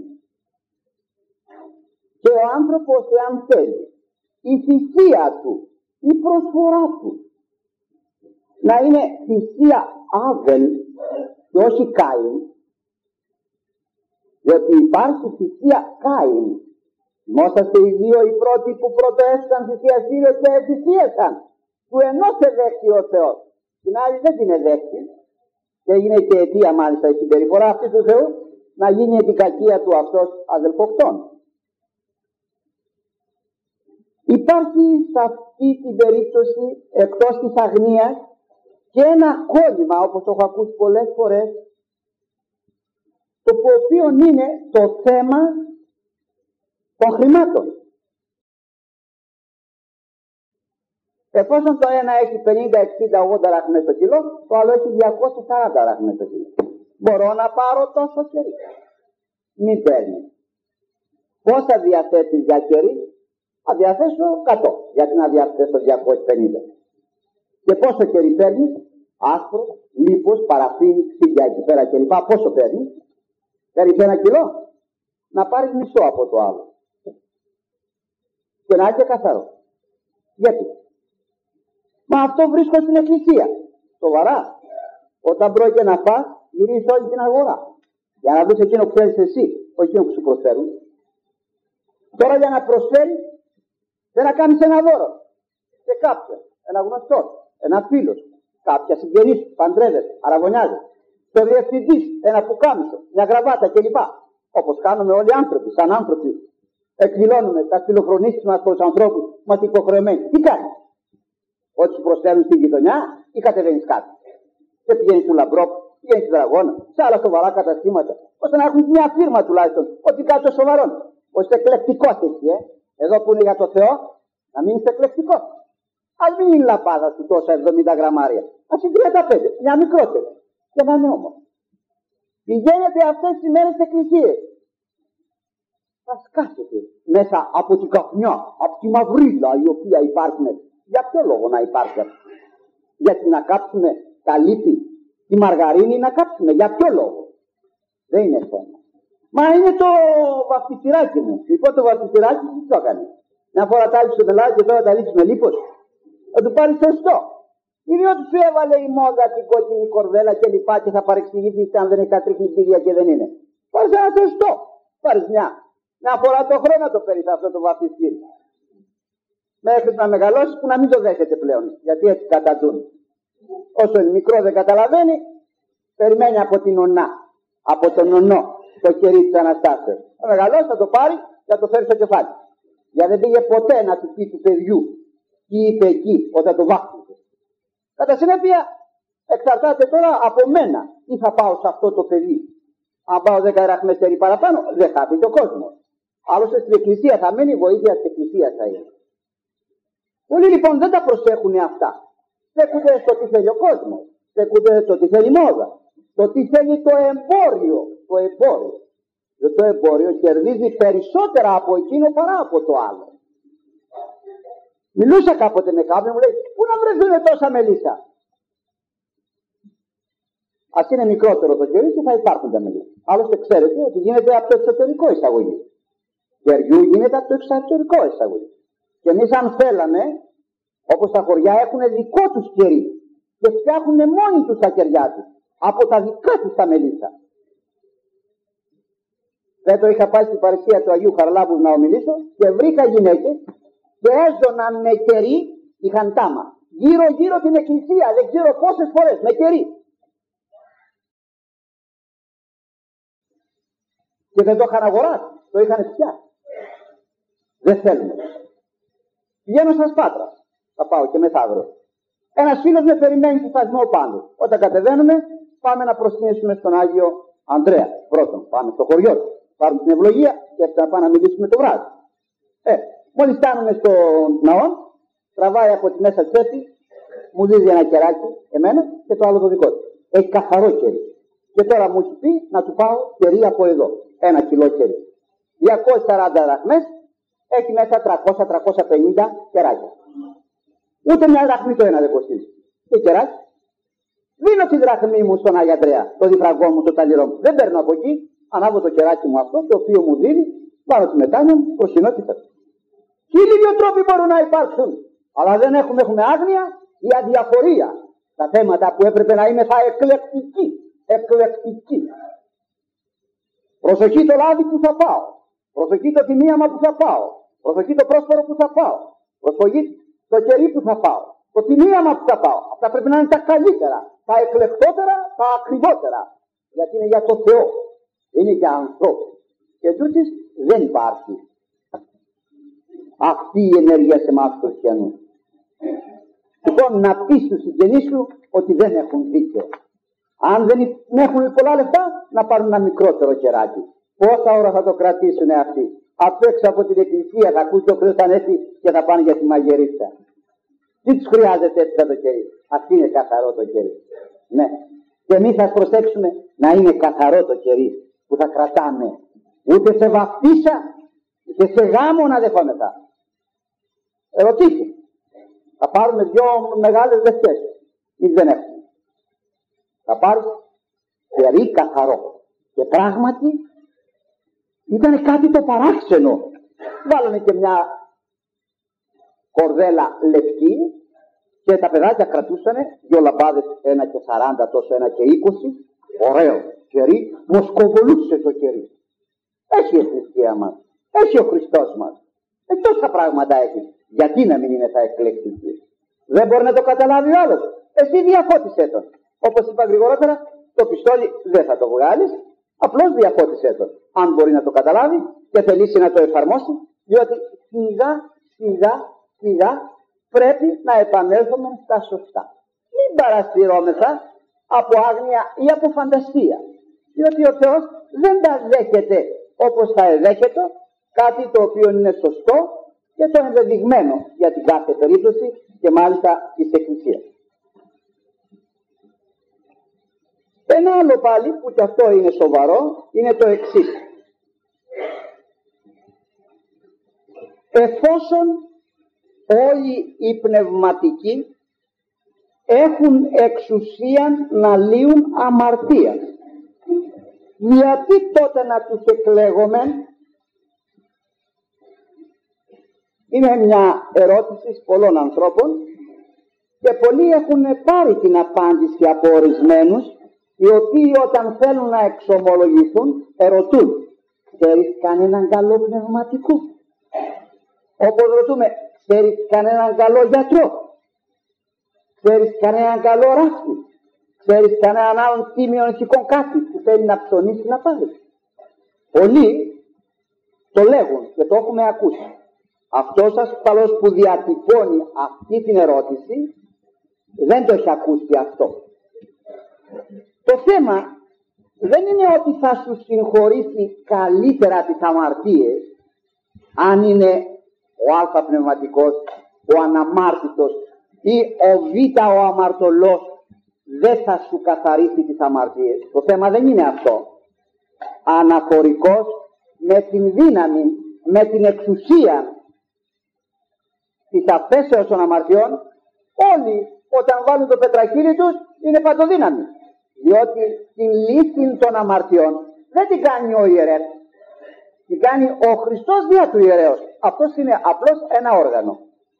Και ο άνθρωπος, εάν θέλει, η θυσία του, η προσφορά του, να είναι θυσία Άβελ και όχι Κάιν, διότι υπάρχει θυσία Κάιν. Θυμόσαστε οι δύο οι πρώτοι που πρωτοέστησαν θυσιαστήριο και θυσίασαν, του ενός εδέχθη ο Θεός, την άλλη δεν την εδέχθη, και έγινε και αιτία μάλιστα η συμπεριφορά αυτή του Θεού να γίνει την κακία του αυτός αδελφοκτών. Υπάρχει σε αυτή την περίπτωση, εκτός της αγνίας, και ένα κόλλημα, όπως το έχω ακούσει πολλές φορές, το οποίο είναι το θέμα των χρημάτων. Εφόσον το ένα έχει πενήντα, εξήντα, ογδόντα ραχμές το κιλό, το άλλο έχει διακόσια σαράντα ραχμές το κιλό. Μπορώ να πάρω τόσο κερί? Μην παίρνει. Πόσα διαθέτεις για κερί? Θα διαθέσω εκατό. Γιατί να διαθέσω διακόσια πενήντα? Και πόσο κερί παίρνεις? Άσπρο, λίπος, παραφίνι, ξύλια εκεί πέρα κλπ. Πόσο παίρνεις? Παίρνεις ένα κιλό? Να πάρεις μισό από το άλλο. Και να είσαι καθαρό. Γιατί? Μα αυτό βρίσκω στην εκκλησία. Σοβαρά. Όταν πρόκειται να φας, γυρίζεις όλη την αγορά. Για να δεις εκείνο που θέλεις εσύ, όχι εκείνο που σου προσφέρουν. Τώρα για να προσφέρεις, δεν να κάνεις ένα δώρο σε κάποιον, ένα γνωστό, ένα φίλο, κάποια συγγενή σου, παντρεύεται, αραβωνιάζεται, το διευθυντή, ένα πουκάμισο, μια γραβάτα κλπ. Όπως κάνουμε όλοι οι άνθρωποι, σαν άνθρωποι, εκδηλώνουμε τα φιλοφρονήσεις μας προς τους ανθρώπους μας υποχρεωμένοι. Τι κάνεις? Ό,τι σου προσφέρουν στην γειτονιά ή κατεβαίνεις κάτω? Και πηγαίνεις του Λαμπρόπου, πηγαίνεις του Δραγώνα, σε άλλα σοβαρά καταστήματα, ώστε να έχουν μια φίρμα τουλάχιστον, ότι κάτι σοβαρό. Ώστε εκλεκτικός εσύ, ε. Εδώ που είναι για το Θεό, να μην είσαι εκλεκτικός. Ας μην είναι λαπάδα σου τόσα εβδομήντα γραμμάρια. Ας είναι τριάντα πέντε, μια μικρότερη. Και να είναι όμως. Πηγαίνετε αυτές τις μέρες στις εκκλησίες. Θα σκάσετε μέσα από την καπνιά, από τη μαυρίλα η οποία υπάρχει. Για ποιο λόγο να υπάρχει αυτό? Γιατί να κάψουμε τα λίπη, τη μαργαρίνη να κάψουμε? Για ποιο λόγο? Δεν είναι θέμα. Μα είναι το βαφτιστηράκι μου. Λοιπόν, το βαφτιστηράκι τι το έκανε? Μια φορά τα άλυψε με λάδι και τώρα τα λύσει με λίπος. Θα του πάρει σωστό. Ή διότι σου έβαλε η μόδα την κόκκινη κορδέλα και λοιπά και θα παρεξηγηθεί αν δεν έχει κατρίκνη και δεν είναι. Πάρει ένα σωστό. Πάρει μια. Μια φορά το χρόνο το παίρνει αυτό το βαφτιστήρι. Μέχρι να μεγαλώσει που να μην το δέχεται πλέον. Γιατί έτσι καταντούν. Όσο είναι μικρό δεν καταλαβαίνει, περιμένει από την ονά. Από τον ονό το κερί της Αναστάσεως. Θα μεγαλώσει, θα το πάρει και θα το φέρει στο κεφάλι. Γιατί δεν πήγε ποτέ να του πει του παιδιού τι είπε εκεί όταν το βάφτιζε. Κατά συνέπεια, εξαρτάται τώρα από μένα τι θα πάω σε αυτό το παιδί. Αν πάω δέκα ραχμές κερί παραπάνω, δεν χάθηκε ο κόσμος. Άλλωστε στην εκκλησία θα μείνει, η βοήθεια της εκκλησίας θα είναι. Πολλοί λοιπόν δεν τα προσέχουν αυτά. Στέκονται στο τι θέλει ο κόσμος. Στέκονται στο τι θέλει η μόδα. Το τι θέλει το εμπόριο. Το εμπόριο. Και το εμπόριο κερδίζει περισσότερα από εκείνο παρά από το άλλο. Μιλούσα κάποτε με κάποιον, μου λέει, πού να βρεθούν τόσα μελίσσα? Ας είναι μικρότερο το κερί και θα υπάρχουν τα μελίσσα. Άλλωστε ξέρετε ότι γίνεται από το εξωτερικό εισαγωγή. Κεριού γίνεται από το εξωτερικό εισαγωγή. Και εμείς αν θέλαμε, όπως τα χωριά έχουν δικό τους κερί και φτιάχνουν μόνοι τους τα κεριά τους από τα δικά τους τα μελίσσα. Δεν το είχα πάει στην παρουσία του Αγίου Χαρλάμπου να ομιλήσω και βρήκα γυναίκες και έζωναν με κερί, είχαν τάμα, γύρω γύρω την εκκλησία, δεν ξέρω πόσες φορές, με κερί. Και δεν το είχαν αγοράσει, το είχαν φτιάξει. Δεν θέλουμε. Πηγαίνω στα Σπάτρα, θα πάω και μεθαύριο. Ένας φίλος με περιμένει στο σταθμό πάνω. Όταν κατεβαίνουμε, πάμε να προσκυνήσουμε στον Άγιο Ανδρέα. Πρώτον, πάμε στο χωριό του, πάρουμε την ευλογία και θα πάμε να μιλήσουμε το βράδυ. Ε, μόλις φτάνουμε στο ναό, τραβάει από τη μέσα τσέπη, μου δίδει ένα κεράκι, εμένα και το άλλο το δικό του. Έχει καθαρό κερί. Και τώρα μου έχει πει να του πάω κερί από εδώ. Ένα κιλό κερί. διακόσιες σαράντα δραχμές, έχει μέσα τριακόσια με τριακόσια πενήντα κεράκια. Ούτε μια δραχμή το ένα δεν κοστίζει. Και κεράκι. Δίνω τη δραχμή μου στον Άγιο Ανδρέα, το διφραγκό μου, το ταλιρό μου. Δεν παίρνω από εκεί, ανάβω το κεράκι μου αυτό, το οποίο μου δίνει, πάρω τη μετάνοια μου, προσκυνώ και φεύγω. Χίλιοι δυο τρόποι μπορούν να υπάρξουν. Αλλά δεν έχουμε, έχουμε άγνοια ή αδιαφορία. Τα θέματα που έπρεπε να είναι θα εκλεκτικοί. Εκλεκτικοί. Προσοχή το λάδι που θα πάω. Προσοχή το τιμίαμα που θα πάω. Προσοχή το πρόσφορο που θα πάω. Προσοχή το κερί που θα πάω. Το τιμίαμα που θα πάω. Αυτά πρέπει να είναι τα καλύτερα. Τα εκλεκτότερα, τα ακριβότερα. Γιατί είναι για το Θεό. Είναι για ανθρώπους. Και τούτης δεν υπάρχει αυτή η ενέργεια σε εμάς τους χριστιανούς. Λοιπόν, να πεις στους συγγενείς σου ότι δεν έχουν δίκιο. Αν δεν έχουν πολλά λεφτά, να πάρουν ένα μικρότερο κεράκι. Πόσα ώρα θα το κρατήσουν αυτοί. Απ' έξω από την εκκλησία θα ακούσει το Χριστό έρθει και θα πάνε για τη μαγειρίτσα. Τι τους χρειάζεται έτσι το κερί. Αυτή είναι καθαρό το κερί. Ναι. Και εμείς θα προσέξουμε να είναι καθαρό το κερί που θα κρατάμε. Ούτε σε βαφτίσα, ούτε σε γάμο να δεχόμεθα. Ερωτήστε. Θα πάρουμε δυο μεγάλες λεφτές. Εμείς δεν έχουμε. Θα πάρουμε κερί καθαρό. Και πράγματι ήταν κάτι το παράξενο. Βάλανε και μια κορδέλα λευκή και τα παιδάκια κρατούσανε δυο λαμπάδες, ένα και σαράντα, τόσο ένα και είκοσι. Ωραίο κερί, μοσκοβολούσε το κερί. Έχει η θρησκεία μας, έχει ο Χριστός μας. Ε, τόσα πράγματα έχει. Γιατί να μην είναι θα εκλεκτική. Δεν μπορεί να το καταλάβει ο άλλος. Εσύ διαφώτισέ τον. Όπως είπα γρηγορότερα, το πιστόλι δεν θα το βγάλεις, απλώς διαφώτισέ τον. Αν μπορεί να το καταλάβει και θελήσει να το εφαρμόσει, διότι σιγά σιγά σιγά πρέπει να επανέλθουμε στα σωστά. Μην παρασυρώμεθα από άγνοια ή από φαντασία, διότι ο Θεός δεν τα δέχεται όπως θα εδέχεται κάτι το οποίο είναι σωστό και το ενδεδειγμένο για την κάθε περίπτωση και μάλιστα της Εκκλησίας. Ένα άλλο πάλι που και αυτό είναι σοβαρό είναι το εξής. Εφόσον όλοι οι πνευματικοί έχουν εξουσία να λύουν αμαρτία, γιατί τότε να τους εκλέγομεν? Είναι μια ερώτηση πολλών ανθρώπων και πολλοί έχουν πάρει την απάντηση από ορισμένους, οι οποίοι όταν θέλουν να εξομολογηθούν ερωτούν, ξέρεις κανέναν καλό πνευματικό? Όπως ρωτούμε, ξέρεις κανέναν καλό γιατρό? Ξέρεις κανέναν καλό ράφτη? Ξέρεις κανέναν άλλον τίμιο ηθικών κάτι που θέλει να ψωνίσει να πάρει? Πολλοί το λέγουν και το έχουμε ακούσει. Αυτός ασφαλώς που διατυπώνει αυτή την ερώτηση δεν το έχει ακούσει αυτό. Το θέμα δεν είναι ότι θα σου συγχωρήσει καλύτερα τις αμαρτίες αν είναι ο α πνευματικός, ο αναμάρτητος ή ο β ο αμαρτωλός δεν θα σου καθαρίσει τις αμαρτίες. Το θέμα δεν είναι αυτό. Αναφορικός με την δύναμη, με την εξουσία της αφέσεως των αμαρτιών, όλοι όταν βάλουν το πετραχύλι τους είναι παντοδύναμοι. Διότι την λύση των αμαρτιών δεν την κάνει ο ιερέας, την κάνει ο Χριστός δια του ιερέως. Αυτός είναι απλώς ένα όργανο.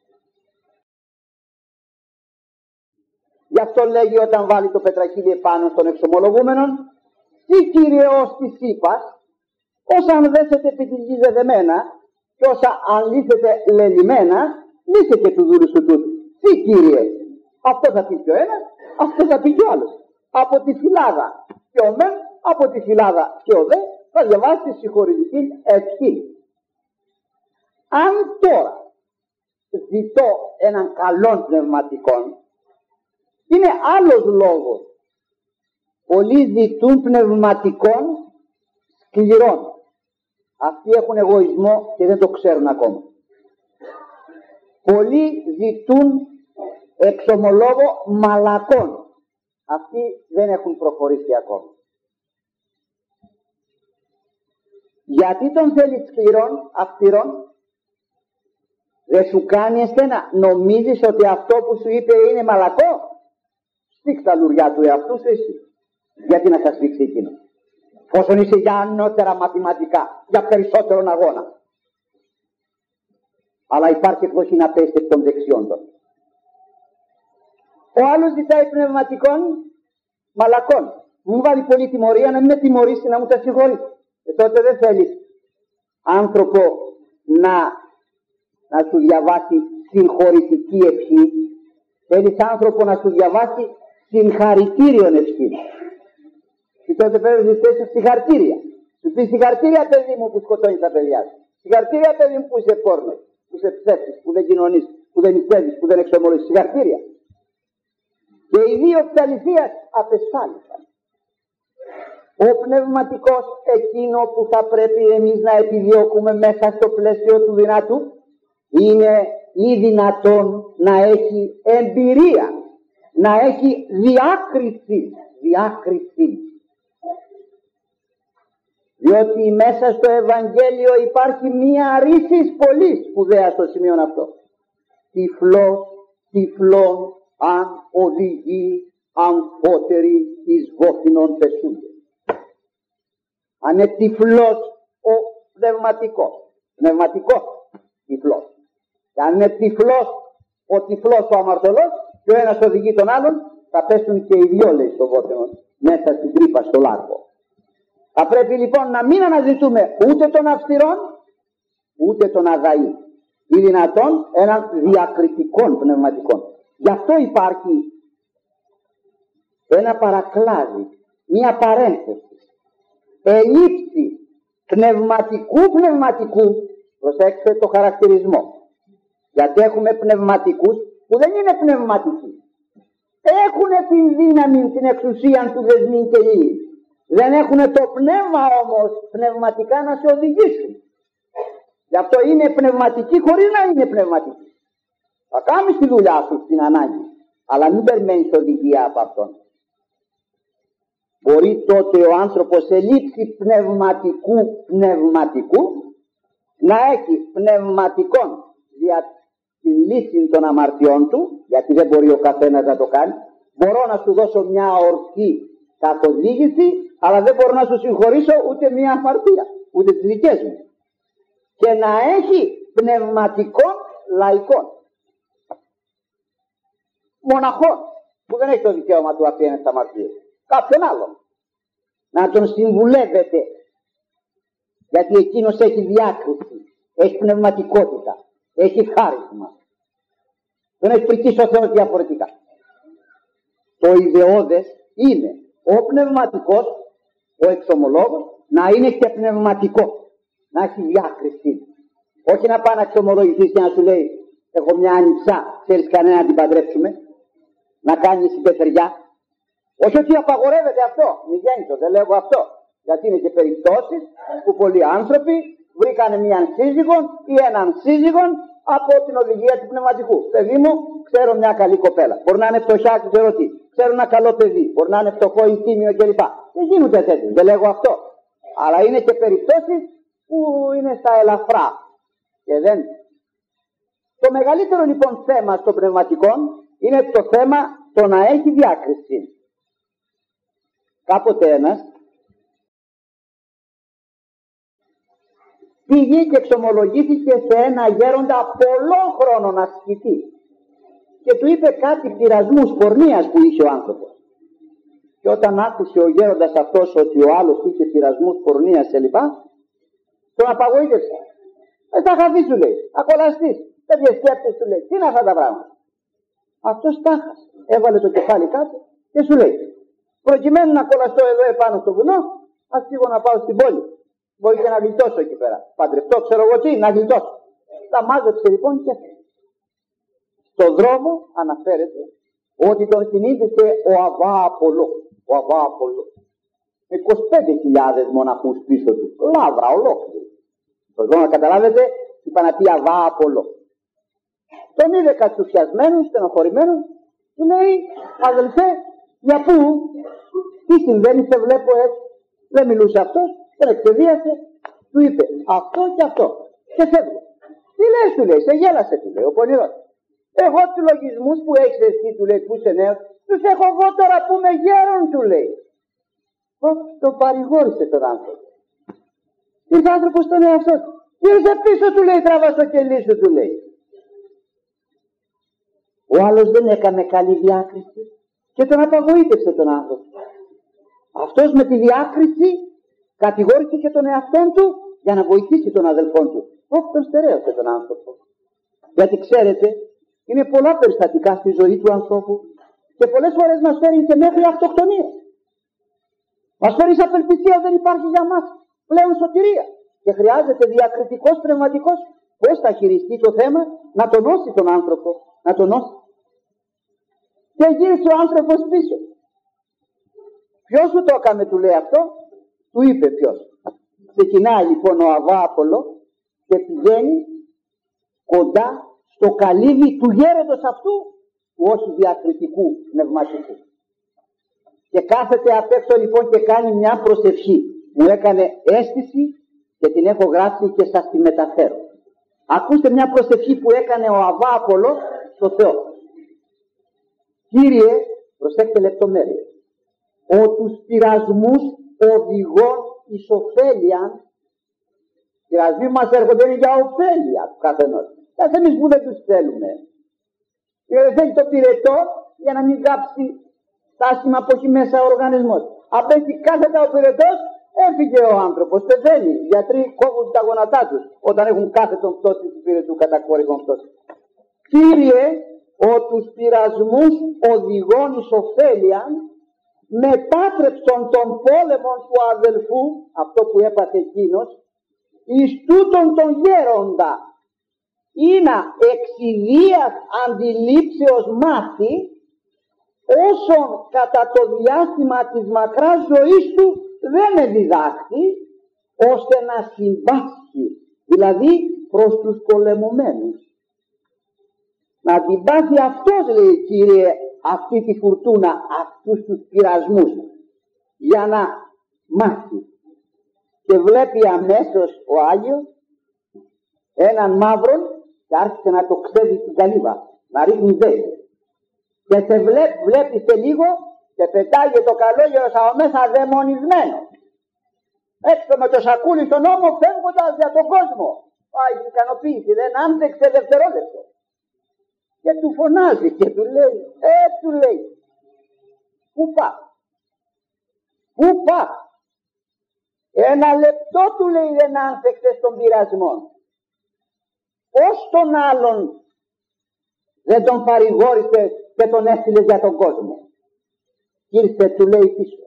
Γι' αυτό λέγει όταν βάλει το πετραχύλι επάνω στον εξομολογούμενον, «Συ Κύριος της είπας, Όσα αν δέσετε επί της γης δεδεμένα και όσα αν λύσετε λελιμένα, λύσε και του δούλου σου τούτου. Τι Κύριε, αυτό θα πει και ο ένας, αυτό θα πει και ο άλλος. Από τη φυλάδα και ο μεν, από τη φυλάδα και ο δε, θα διαβάσει τη συγχωρητική ευχή. Αν τώρα ζητώ έναν καλόν πνευματικό, είναι άλλος λόγος. Πολλοί ζητούν πνευματικών σκληρών. Αυτοί έχουν εγωισμό και δεν το ξέρουν ακόμα. Πολλοί ζητούν εξομολόγο μαλακών. Αυτοί δεν έχουν προχωρήσει ακόμα. Γιατί τον θέλει σκληρών, αυστηρών? Δεν σου κάνει εσένα, νομίζεις ότι αυτό που σου είπε είναι μαλακό? Σφίξ τα λουριά του εαυτού σου εσύ. Γιατί να σας σφίξει εκείνο? Όσον είσαι για ανώτερα μαθηματικά, για περισσότερον αγώνα. Αλλά υπάρχει εκδοχή να πέσει εκ των δεξιών των. Ο άλλος ζητάει πνευματικών μαλακών. Μου βάλει πολύ τιμωρία, να μην με τιμωρήσει, να μου τα συγχωρεί. Και τότε δεν θέλεις άνθρωπο να, να σου διαβάσει συγχωρητική ευχή. Θέλεις άνθρωπο να σου διαβάσει συγχαρητήριον ευχή. Και τότε πρέπει να ζητήσεις συγχαρητήρια. Σου πει συγχαρητήρια παιδί μου που σκοτώνεις τα παιδιά σου. Συγχαρητήρια παιδί μου που είσαι πόρνος, που είσαι ψεύτης, που δεν κοινωνείς, που δεν νηστεύεις, που δεν εξομολογείς. Συγχαρητήρια. Και οι δύο της αληθείας απεσφάλισαν. Ο πνευματικός, εκείνο που θα πρέπει εμείς να επιδιώκουμε μέσα στο πλαίσιο του δυνατού, είναι ή δυνατόν να έχει εμπειρία, να έχει διάκριση, διάκριση. Διότι μέσα στο Ευαγγέλιο υπάρχει μία ρίση πολύ σπουδαία στο σημείο αυτό. Τυφλός, τυφλών, αν οδηγεί αμφότεροι εις βόθινον πεσούνται. Αν είναι τυφλός ο πνευματικός, πνευματικός τυφλός. Και αν είναι τυφλός ο τυφλός ο αμαρτωλός και ο ένας οδηγεί τον άλλον, θα πέσουν και οι δυο, λέει, στο βόθινο, μέσα στην τρύπα, στο λάκκο. Θα πρέπει λοιπόν να μην αναζητούμε ούτε των αυστηρών ούτε των αδαεί, ή δυνατόν έναν διακριτικών πνευματικών. Γι' αυτό υπάρχει ένα παρακλάδι, μία παρένθεση. Ελήψη πνευματικού πνευματικού, προσέξτε το χαρακτηρισμό. Γιατί έχουμε πνευματικούς που δεν είναι πνευματικοί. Έχουν την δύναμη, την εξουσία του δεσμήν και λύη. Δεν έχουν το πνεύμα όμως πνευματικά να σε οδηγήσουν. Γι' αυτό είναι πνευματικοί χωρίς να είναι πνευματικοί. Θα κάνεις τη δουλειά σου στην ανάγκη, αλλά μην περιμένεις οδηγία από αυτόν. Μπορεί τότε ο άνθρωπος σε λήψη πνευματικού πνευματικού να έχει πνευματικών για τη λύση των αμαρτιών του, γιατί δεν μπορεί ο καθένας να το κάνει. Μπορώ να σου δώσω μια ορθή καθοδήγηση, αλλά δεν μπορώ να σου συγχωρήσω ούτε μια αμαρτία, ούτε τις δικές μου. Και να έχει πνευματικών λαϊκών, μοναχών, που δεν έχει το δικαίωμα του απέναντι στα αμαρτίες, κάποιον άλλον, να τον συμβουλεύεται, γιατί εκείνος έχει διάκριση, έχει πνευματικότητα, έχει χάρισμα. Δεν έχει πρικήσει ο Θεός διαφορετικά. Το ιδεώδες είναι ο πνευματικός, ο εξομολόγος, να είναι και πνευματικό, να έχει διάκριση. Όχι να πάει να εξομολογηθείς και να σου λέει, έχω μια ανιψά, ξέρεις κανένα να την παντρέψουμε, να κάνει συμπεθεριά. Όχι ότι απαγορεύεται αυτό, μη γέννητο, δεν λέγω αυτό. Γιατί είναι και περιπτώσεις που πολλοί άνθρωποι βρήκανε μια σύζυγον ή έναν σύζυγον από την οδηγία του πνευματικού. Παιδί μου, ξέρω μια καλή κοπέλα. Μπορεί να είναι φτωχιά, ξέρω τι. Ξέρω ένα καλό παιδί. Μπορεί να είναι φτωχό ή τίμιο κλπ. Δεν γίνονται τέτοιοι, δεν λέγω αυτό. Αλλά είναι και περιπτώσεις που είναι στα ελαφρά. Και δεν. Το μεγαλύτερο λοιπόν θέμα στο πνευματικό είναι το θέμα το να έχει διάκριση. Κάποτε ένας πήγε και εξομολογήθηκε σε ένα γέροντα πολλών χρόνων ασκητή και του είπε κάτι πειρασμούς πορνείας που είχε ο άνθρωπος. Και όταν άκουσε ο γέροντας αυτός ότι ο άλλος είχε πειρασμούς πορνείας κλπ, Τον απαγοήτευσε. Ε, τα χαθεί σου λέει. Ακολαστής. Τέτοιες σκέπτες του λέει. Τι είναι αυτά τα πράγματα. Αυτός τάχασε. Έβαλε το κεφάλι κάτω και σου λέει, προκειμένου να κολλαστώ εδώ επάνω στο βουνό, ας φύγω να πάω στην πόλη. Μπορεί και να γλιτώσω εκεί πέρα. Παντρευτώ, ξέρω εγώ τι, να γλιτώσω. Τα μάζεψε λοιπόν και έφυγε. Στον δρόμο αναφέρεται ότι τον συνείδησε ο Αβά Απολό. Ο Αβά Απολό. είκοσι πέντε χιλιάδες μοναχούς πίσω του. Λάβρα ολόκληρη. Στον δρόμο να καταλάβετε, είπα να πει Αβά Απολό. Τον είδε κατσουφιασμένο, στενοχωρημένο, του λέει, αδελφέ, για πού, τι συμβαίνει, σε βλέπω έτσι. Δεν μιλούσε αυτός, τον εξεδίασε, του είπε αυτό και αυτό. Και φεύγει. Τι λες, του λέει, σε γέλασε, του λέει, ο πονηρός. Εγώ τους λογισμούς που έχεις εσύ, του λέει, που είσαι νέος, τους έχω εγώ τώρα που είμαι γέρον, του λέει. Ω, τον παρηγόρησε τον άνθρωπο. Ήρθε άνθρωπος στον εαυτό του. Ήρθε πίσω, του λέει, τράβα στο κελί σου, του λέει. Ο άλλος δεν έκανε καλή διάκριση και τον απαγοήτευσε τον άνθρωπο. Αυτός με τη διάκριση κατηγόρησε και τον εαυτόν του για να βοηθήσει τον αδελφόν του. Όχι, τον στερέωσε τον άνθρωπο. Γιατί ξέρετε, είναι πολλά περιστατικά στη ζωή του ανθρώπου και πολλές φορές μας φέρει και μέχρι αυτοκτονία. Μας φέρει σε απελπισία, δεν υπάρχει για μας πλέον σωτηρία. Και χρειάζεται διακριτικός πνευματικός πώς θα χειριστεί το θέμα, να τονώσει τον άνθρωπο, να τονώσει. Και γύρισε ο άνθρωπος πίσω. Ποιος σου το έκανε, του λέει αυτό, του είπε ποιος. Ξεκινάει λοιπόν ο Αβά Απολό και πηγαίνει κοντά στο καλύβι του γέροντος αυτού, του όχι διακριτικού πνευματικού. Και κάθεται απ' έξω λοιπόν και κάνει μια προσευχή. Μου έκανε αίσθηση και την έχω γράψει και σας τη μεταφέρω. Ακούστε μια προσευχή που έκανε ο Αβά Απολό στο Θεό. Κύριε, προσέξτε λεπτομέρειες, ο τους πειρασμούς οδηγών εις ωφέλιαν. Πειρασμοί μας έρχονται για ωφέλεια του καθενός. Δεν εμείς που δεν τους θέλουμε. Γιατί θέλει το πυρετό για να μην κάψει τα άσχημα που έχει μέσα ο οργανισμός. Αν πέσει κάθετα ο πυρετός, έφυγε ο άνθρωπος, πεθαίνει. Οι γιατροί κόβουν τα γόνατά τους όταν έχουν κάθετον πτώση του πυρετού κατά κόρυγον πτώση. Κύριε, ο τους πειρασμούς οδηγών εις ωφέλιαν, μετάτρεψον τον πόλεμο του αδελφού, αυτό που έπαθε εκείνος, εις τούτον τον γέροντα, ή να εξιδίας αντιλήψεως μάθει, όσον κατά το διάστημα της μακράς ζωής του δεν εδιδάχθη, ώστε να συμπάσχει, δηλαδή προς τους πολεμουμένους. Να την πάθει αυτός, λέει, Κύριε, αυτή τη φουρτούνα, αυτούς τους πειρασμούς, για να μάθει. Και βλέπει αμέσως ο Άγιος έναν μαύρον και άρχισε να το ξέδει στην καλύβα, να ρίχνει δέντρο. Και σε βλέπει, βλέπει σε λίγο και πετάγει το καλόγερος από μέσα δαιμονισμένο. Έξω με το σακούλι στον ώμο, φεύγοντας για τον κόσμο. Πάει στην ικανοποίηση, δεν άντεξε δευτερόλεπτο. Και του φωνάζει και του λέει, ε, του λέει, πού πας, πού πας. Ένα λεπτό, του λέει, δεν άνθεξες των πειρασμών. Ως τον άλλον δεν τον παρηγόρησε και τον έστειλε για τον κόσμο. Ήρθε, του λέει, πίσω.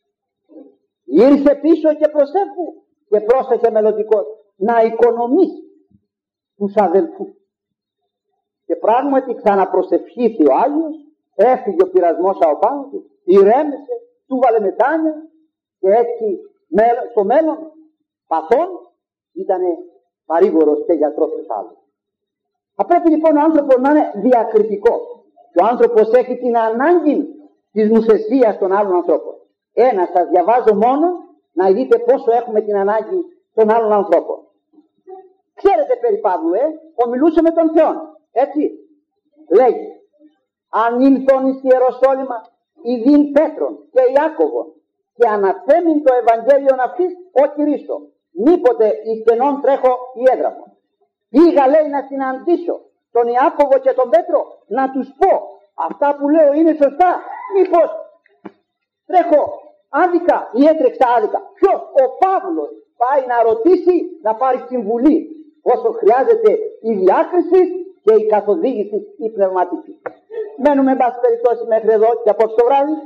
Ήρθε πίσω και προσέφου και πρόσεχε μελλοντικός να οικονομήσει τους αδελφούς. Και πράγματι ξαναπροσευχήθη ο Άγιος, έφυγε ο πειρασμός από πάνω του, ηρέμησε, του βάλε μετάνοια και έτσι στο μέλλον παθών ήταν παρήγορος και γιατρός του άλλου. Θα πρέπει λοιπόν ο άνθρωπος να είναι διακριτικός. Και ο άνθρωπος έχει την ανάγκη της νουθεσίας των άλλων ανθρώπων. Ένα, σας διαβάζω μόνο να δείτε πόσο έχουμε την ανάγκη των άλλων ανθρώπων. Ξέρετε περί Παύλου, ε, ομιλούσε με τον Θεό. Έτσι, λέγει, αν ήλθον εις Ιεροσόλυμα, ειδήν Πέτρον και Ιάκωβον και αναθέμην το Ευαγγέλιον αυτής, ο κηρύσσω, μήποτε εις κενόν τρέχω η έδρα μου. Πήγα, λέει, να συναντήσω τον Ιάκωβο και τον Πέτρο, να τους πω, αυτά που λέω είναι σωστά, μήπως τρέχω άδικα ή έτρεξα άδικα. Ποιος? Ο Παύλος, πάει να ρωτήσει, να πάρει συμβουλή όσο χρειάζεται η διάκριση και η καθοδήγηση η πνευματική. Μένουμε εν πάση περιπτώσει μέχρι εδώ και απόψε το βράδυ,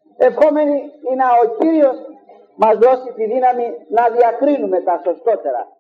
ευχόμενοι είναι ο Κύριος μας δώσει τη δύναμη να διακρίνουμε τα σωστότερα